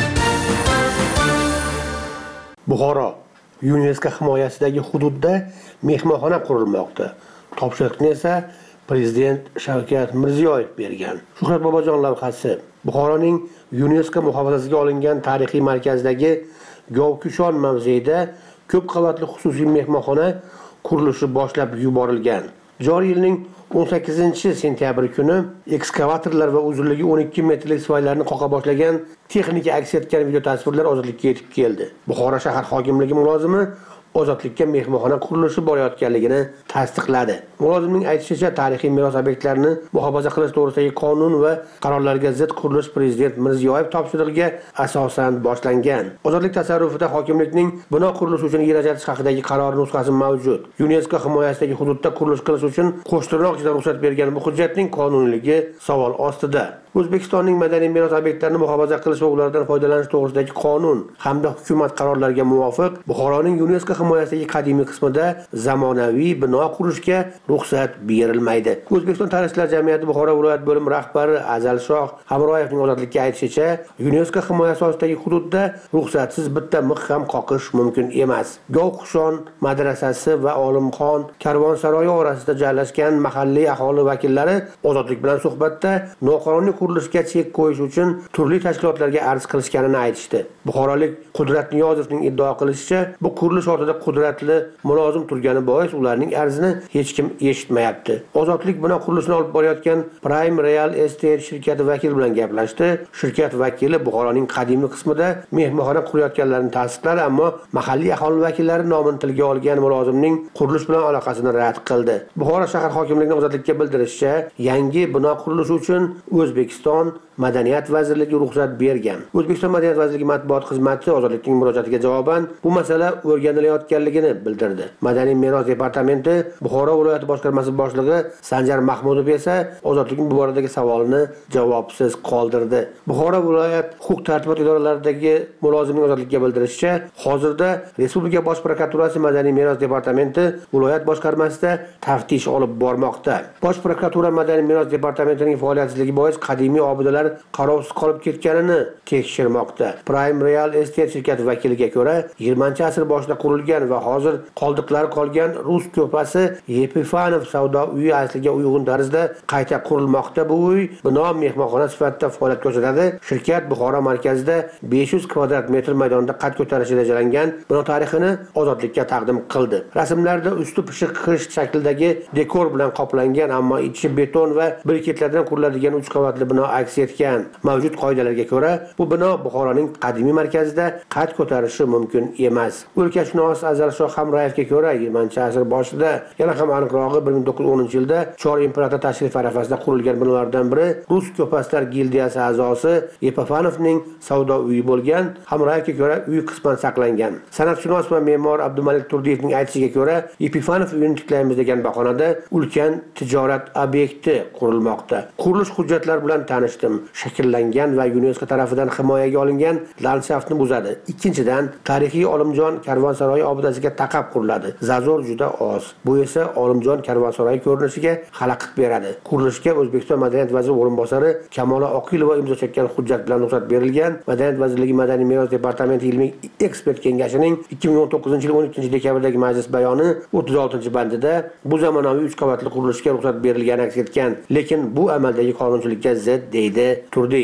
Buxoro UNESCO himoyasidagi hududda mehmonxona qurilmoqda. Topshiriqni esa Prezident Shavkat Mirziyoyev bergan. Shuhrat Bobojon lavhasi Buxoroning UNESCO muhofazasiga olingan tarixiy markazdagi Govkushon mavzeida ko'p qavatli xususiy mehmonxona qurilishi boshlab yuborilgan. Joriy yilning o'n sakkizinchi sentyabr kuni ekskavatorlar va uzunligi o'n ikki metrlik svaylarni qoqa boshlagan texnika aks etgan video tasvirlar ozodlikka yetib keldi. Buxoro shahar hokimligi mulozimi ozodlikka mehmonxona qurilishi borayotganligini tasdiqladi. Mulozimning aytishicha, tarixiy meros obyektlarini muhofaza qilish to'g'risidagi qonun va qarorlarga zid qurilish Prezident Mirziyoyev topshirig'iga asosan boshlangan. Ozodlik tasarrufida hokimlikning bino qurilishi uchun yer ajratish haqidagi qaror nusxasi mavjud. UNESCO himoyasidagi hududda qurilish qilish uchun qo'shtirnoq ichida ruxsat bergan bu hujjatning qonuniyligi savol ostida. O'zbekistonning madaniy meros obyektlarini muhofaza qilish va ulardan foydalanish to'g'risidagi qonun hamda hukumat qarorlariga muvofiq Buxoroning UNESCO himoyasidagi qadimiy qismida zamonaviy bino qurishga ruxsat berilmaydi. O'zbekiston tarixchilar jamiyati Buxoro viloyat bo'limi rahbari Azalshoh Hamroyevning ozodlikka aytishicha, UNESCO himoyasi ostidagi hududda ruxsatsiz bitta mix ham qoqish mumkin emas. Govkushon madrasasi va Olimxon karvonsaroyi orasida joylashgan mahalliy aholi vakillari ozodlik bilan suhbatda noqonuniy qurilishga chek qo'yish uchun turli tashkilotlarga arz qilishganini aytishdi. Buxorolik Qudrat Niyozovning iddao qilishicha, bu qurilish ortida qudratli mulozim turgani bois ularning arzini hech kim eshitmayapti. Ozodlik bino qurilishini olib borayotgan Prime Real Estate shirkati vakili bilan gaplashdi. Shirkat vakili Buxoroning qadimiy qismida mehmonxona qurayotganlarini tasdiqladi, ammo mahalliy aholi vakillari nomini tilga olgan mulozimning qurilish bilan aloqasini rad qildi. Buxoro shahar hokimligining ozodlikka bildirishicha, yangi bino qurilishi uchun O'zbekiston Madaniyat vazirligi ruxsat bergan. O'zbekiston Madaniyat vazirligi matbuot xizmati ozodlikning murojaatiga javoban bu masala o'rganilayotganligini bildirdi. Madaniy meros departamenti Buxoro viloyati boshqarmasi boshlig'i Sanjar Mahmudov esa ozodlikning bu boradagi savolini javobsiz qoldirdi. Buxoro viloyat huquq-tartibot idoralaridagi mulozimning ozodlikka bildirishicha, hozirda Respublika bosh prokuraturasi Madaniy meros departamenti viloyat boshqarmasida taftish olib bormoqda. Bosh prokuratura Madaniy meros departamentining faoliyatsizligi bois qadimiy obidalar qarovsiz qolib ketganini tekshirmoqda. Prime Real Estate shirkati vakiliga ko'ra, yigirmanchi asr boshida qurilgan va hozir qoldiqlari qolgan Rus ko'pasi Epifanov savdo uyi asliga uyg'un tarzda qayta qurilmoqda. Bu uy bino mehmonxona sifatida faoliyat ko'rsatadi. Shirkat Buxoro markazida besh yuz kvadrat metr maydonda qad ko'tarishi rejalangan bino tarixini ozodlikka taqdim qildi. Rasmlarda usti pishiq qish shaklidagi dekor bilan qoplangan, ammo ichi beton va briketlardan quriladigan uch qavatli bino aks etgan. Mavjud qoidalarga ko'ra, bu bino Buxoroning qadimiy markazida qad ko'tarishi mumkin emas. O'lkashunos Azalshoh Hamroyevga ko'ra, yigirmanchi asr boshida, yana ham aniqrog'i bir ming to'qqiz yuz o'ninchi yilda Chor imperator tashrif arafasida qurilgan binolardan biri Rus ko'paslar gildiyasi a'zosi Epifanovning savdo uyi bo'lgan. Hamroyevga ko'ra, uy qisman saqlangan. San'atshunos va me'mor Abdumalik Turdiyevning aytishiga ko'ra, Epifanov uyini tiklaymiz degan bahonada ulkan tijorat obyekti qurilmoqda. Qurilish hujjatlari bilan tanishdim. Shakllangan va UNESCO tarafidan himoyaga olingan landshaftni buzadi. Ikkinchidan, tarixiy Olimjon karvonsaroyi obidasiga taqab quriladi. Zazor juda oz. Bu esa Olimjon karvonsaroyi ko'rinishiga xalaqit beradi. Qurilishga O'zbekiston Madaniyat vaziri o'rinbosari Kamola Oqilova imzo chekkan hujjat bilan ruxsat berilgan. Madaniyat vazirligi Madaniy meros departamenti ilmiy ekspert kengashining ikki ming o'n to'qqizinchi yil o'n ikkinchi dekabrdagi majlis bayoni o'ttiz oltinchi bandida bu zamonaviy uch qavatli qurilishga ruxsat berilgani aks etgan, lekin bu amaldagi qonunchilikka zid deydi Turdiyev.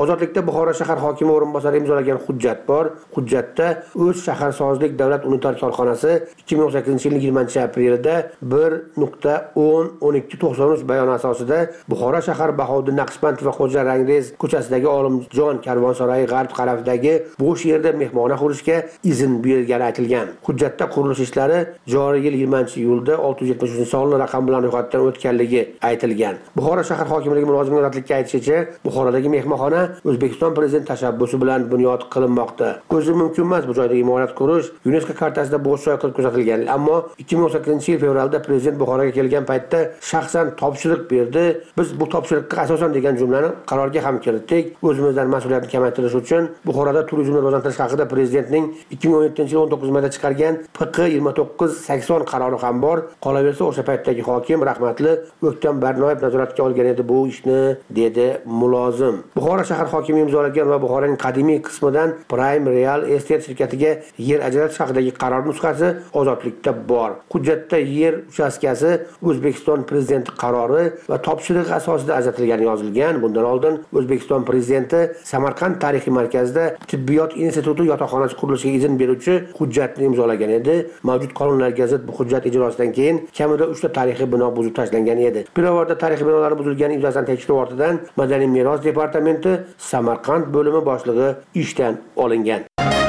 Ozodlikda Buxoro shahar hokimi o'rinbosari imzolagan hujjat bor. Hujjatda o'z shaharsozlik davlat unitar korxonasi ikki ming o'n sakkizinchi yilning yigirmanchi aprelida bir nuqta o'n o'n ikki to'qson uch bayoni asosida Buxoro shahar Bahodir Naqshband va Xo'ja Rangrez ko'chasidagi Olimjon karvonsaroyi g'arb tarafidagi bo'sh yerda mehmona qurishga izn berilgani aytilgan. Hujjatda qurilish ishlari joriy yil yigirmanchi iyulda olti yuz yetmish uchinchi sonli raqam bilan ro'yxatdan o'tganligi aytilgan. Buxoro shahar hokimligi mulozimining razvedlikka aytishicha, Buxorodagi mehmonxona O'zbekiston prezidenti tashabbusi bilan bunyod qilinmoqda. Ko'zi mumkin emas bu joyda imorat qurish UNESCO kartasida bo'sh joy qilib ko'rsatilgan. Ammo ikki ming o'n sakkizinchi yil fevralda prezident Buxoroga kelgan paytda shaxsan topshiriq berdi. Biz bu topshiriqqa asosan degan jumlani qarorga ham kiritdik. O'zimizdan mas'uliyatni kamaytirish uchun Buxoroda turizmni rivojlantirish haqida prezidentning ikki ming o'n yettinchi yil o'n to'qqiz mayda chiqargan P Q yigirma to'qqiz sakson qarori ham bor. Qolaversa o'sha paytdagi hokim rahmatli O'ktam Barnoyev nazoratga olgan edi bu ishni, dedi mulozim. Buxoro shahar hokimi imzolagan va Buxoroning qadimiy qismidan Prime Real Estate shirkatiga yer ajratish haqidagi qaror nusxasi ozodlikda bor. Hujjatda yer uchastkasi O'zbekiston prezidenti qarori va topshirig'i asosida ajratilgani yozilgan. Bundan oldin O'zbekiston prezidenti Samarqand tarixiy markazida tibbiyot instituti yotoqxonasi qurilishiga izn beruvchi hujjatni imzolagan edi. Mavjud qonunlarga zid bu hujjat ijrosidan keyin kamida uchta tarixiy bino buzib tashlangan edi. Pirovardda tarixiy binolar buzilgani yuzasidan tekshiruv ortidan Madaniy meros departamenti Samarqand bo'limi boshlig'i ishdan olingan.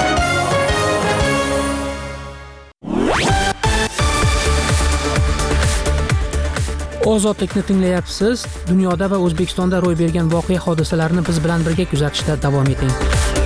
Ozodlikni tinglayapsiz. Dunyoda va O'zbekistonda ro'y bergan voqea hodisalarni biz bilan birga kuzatishda davom eting.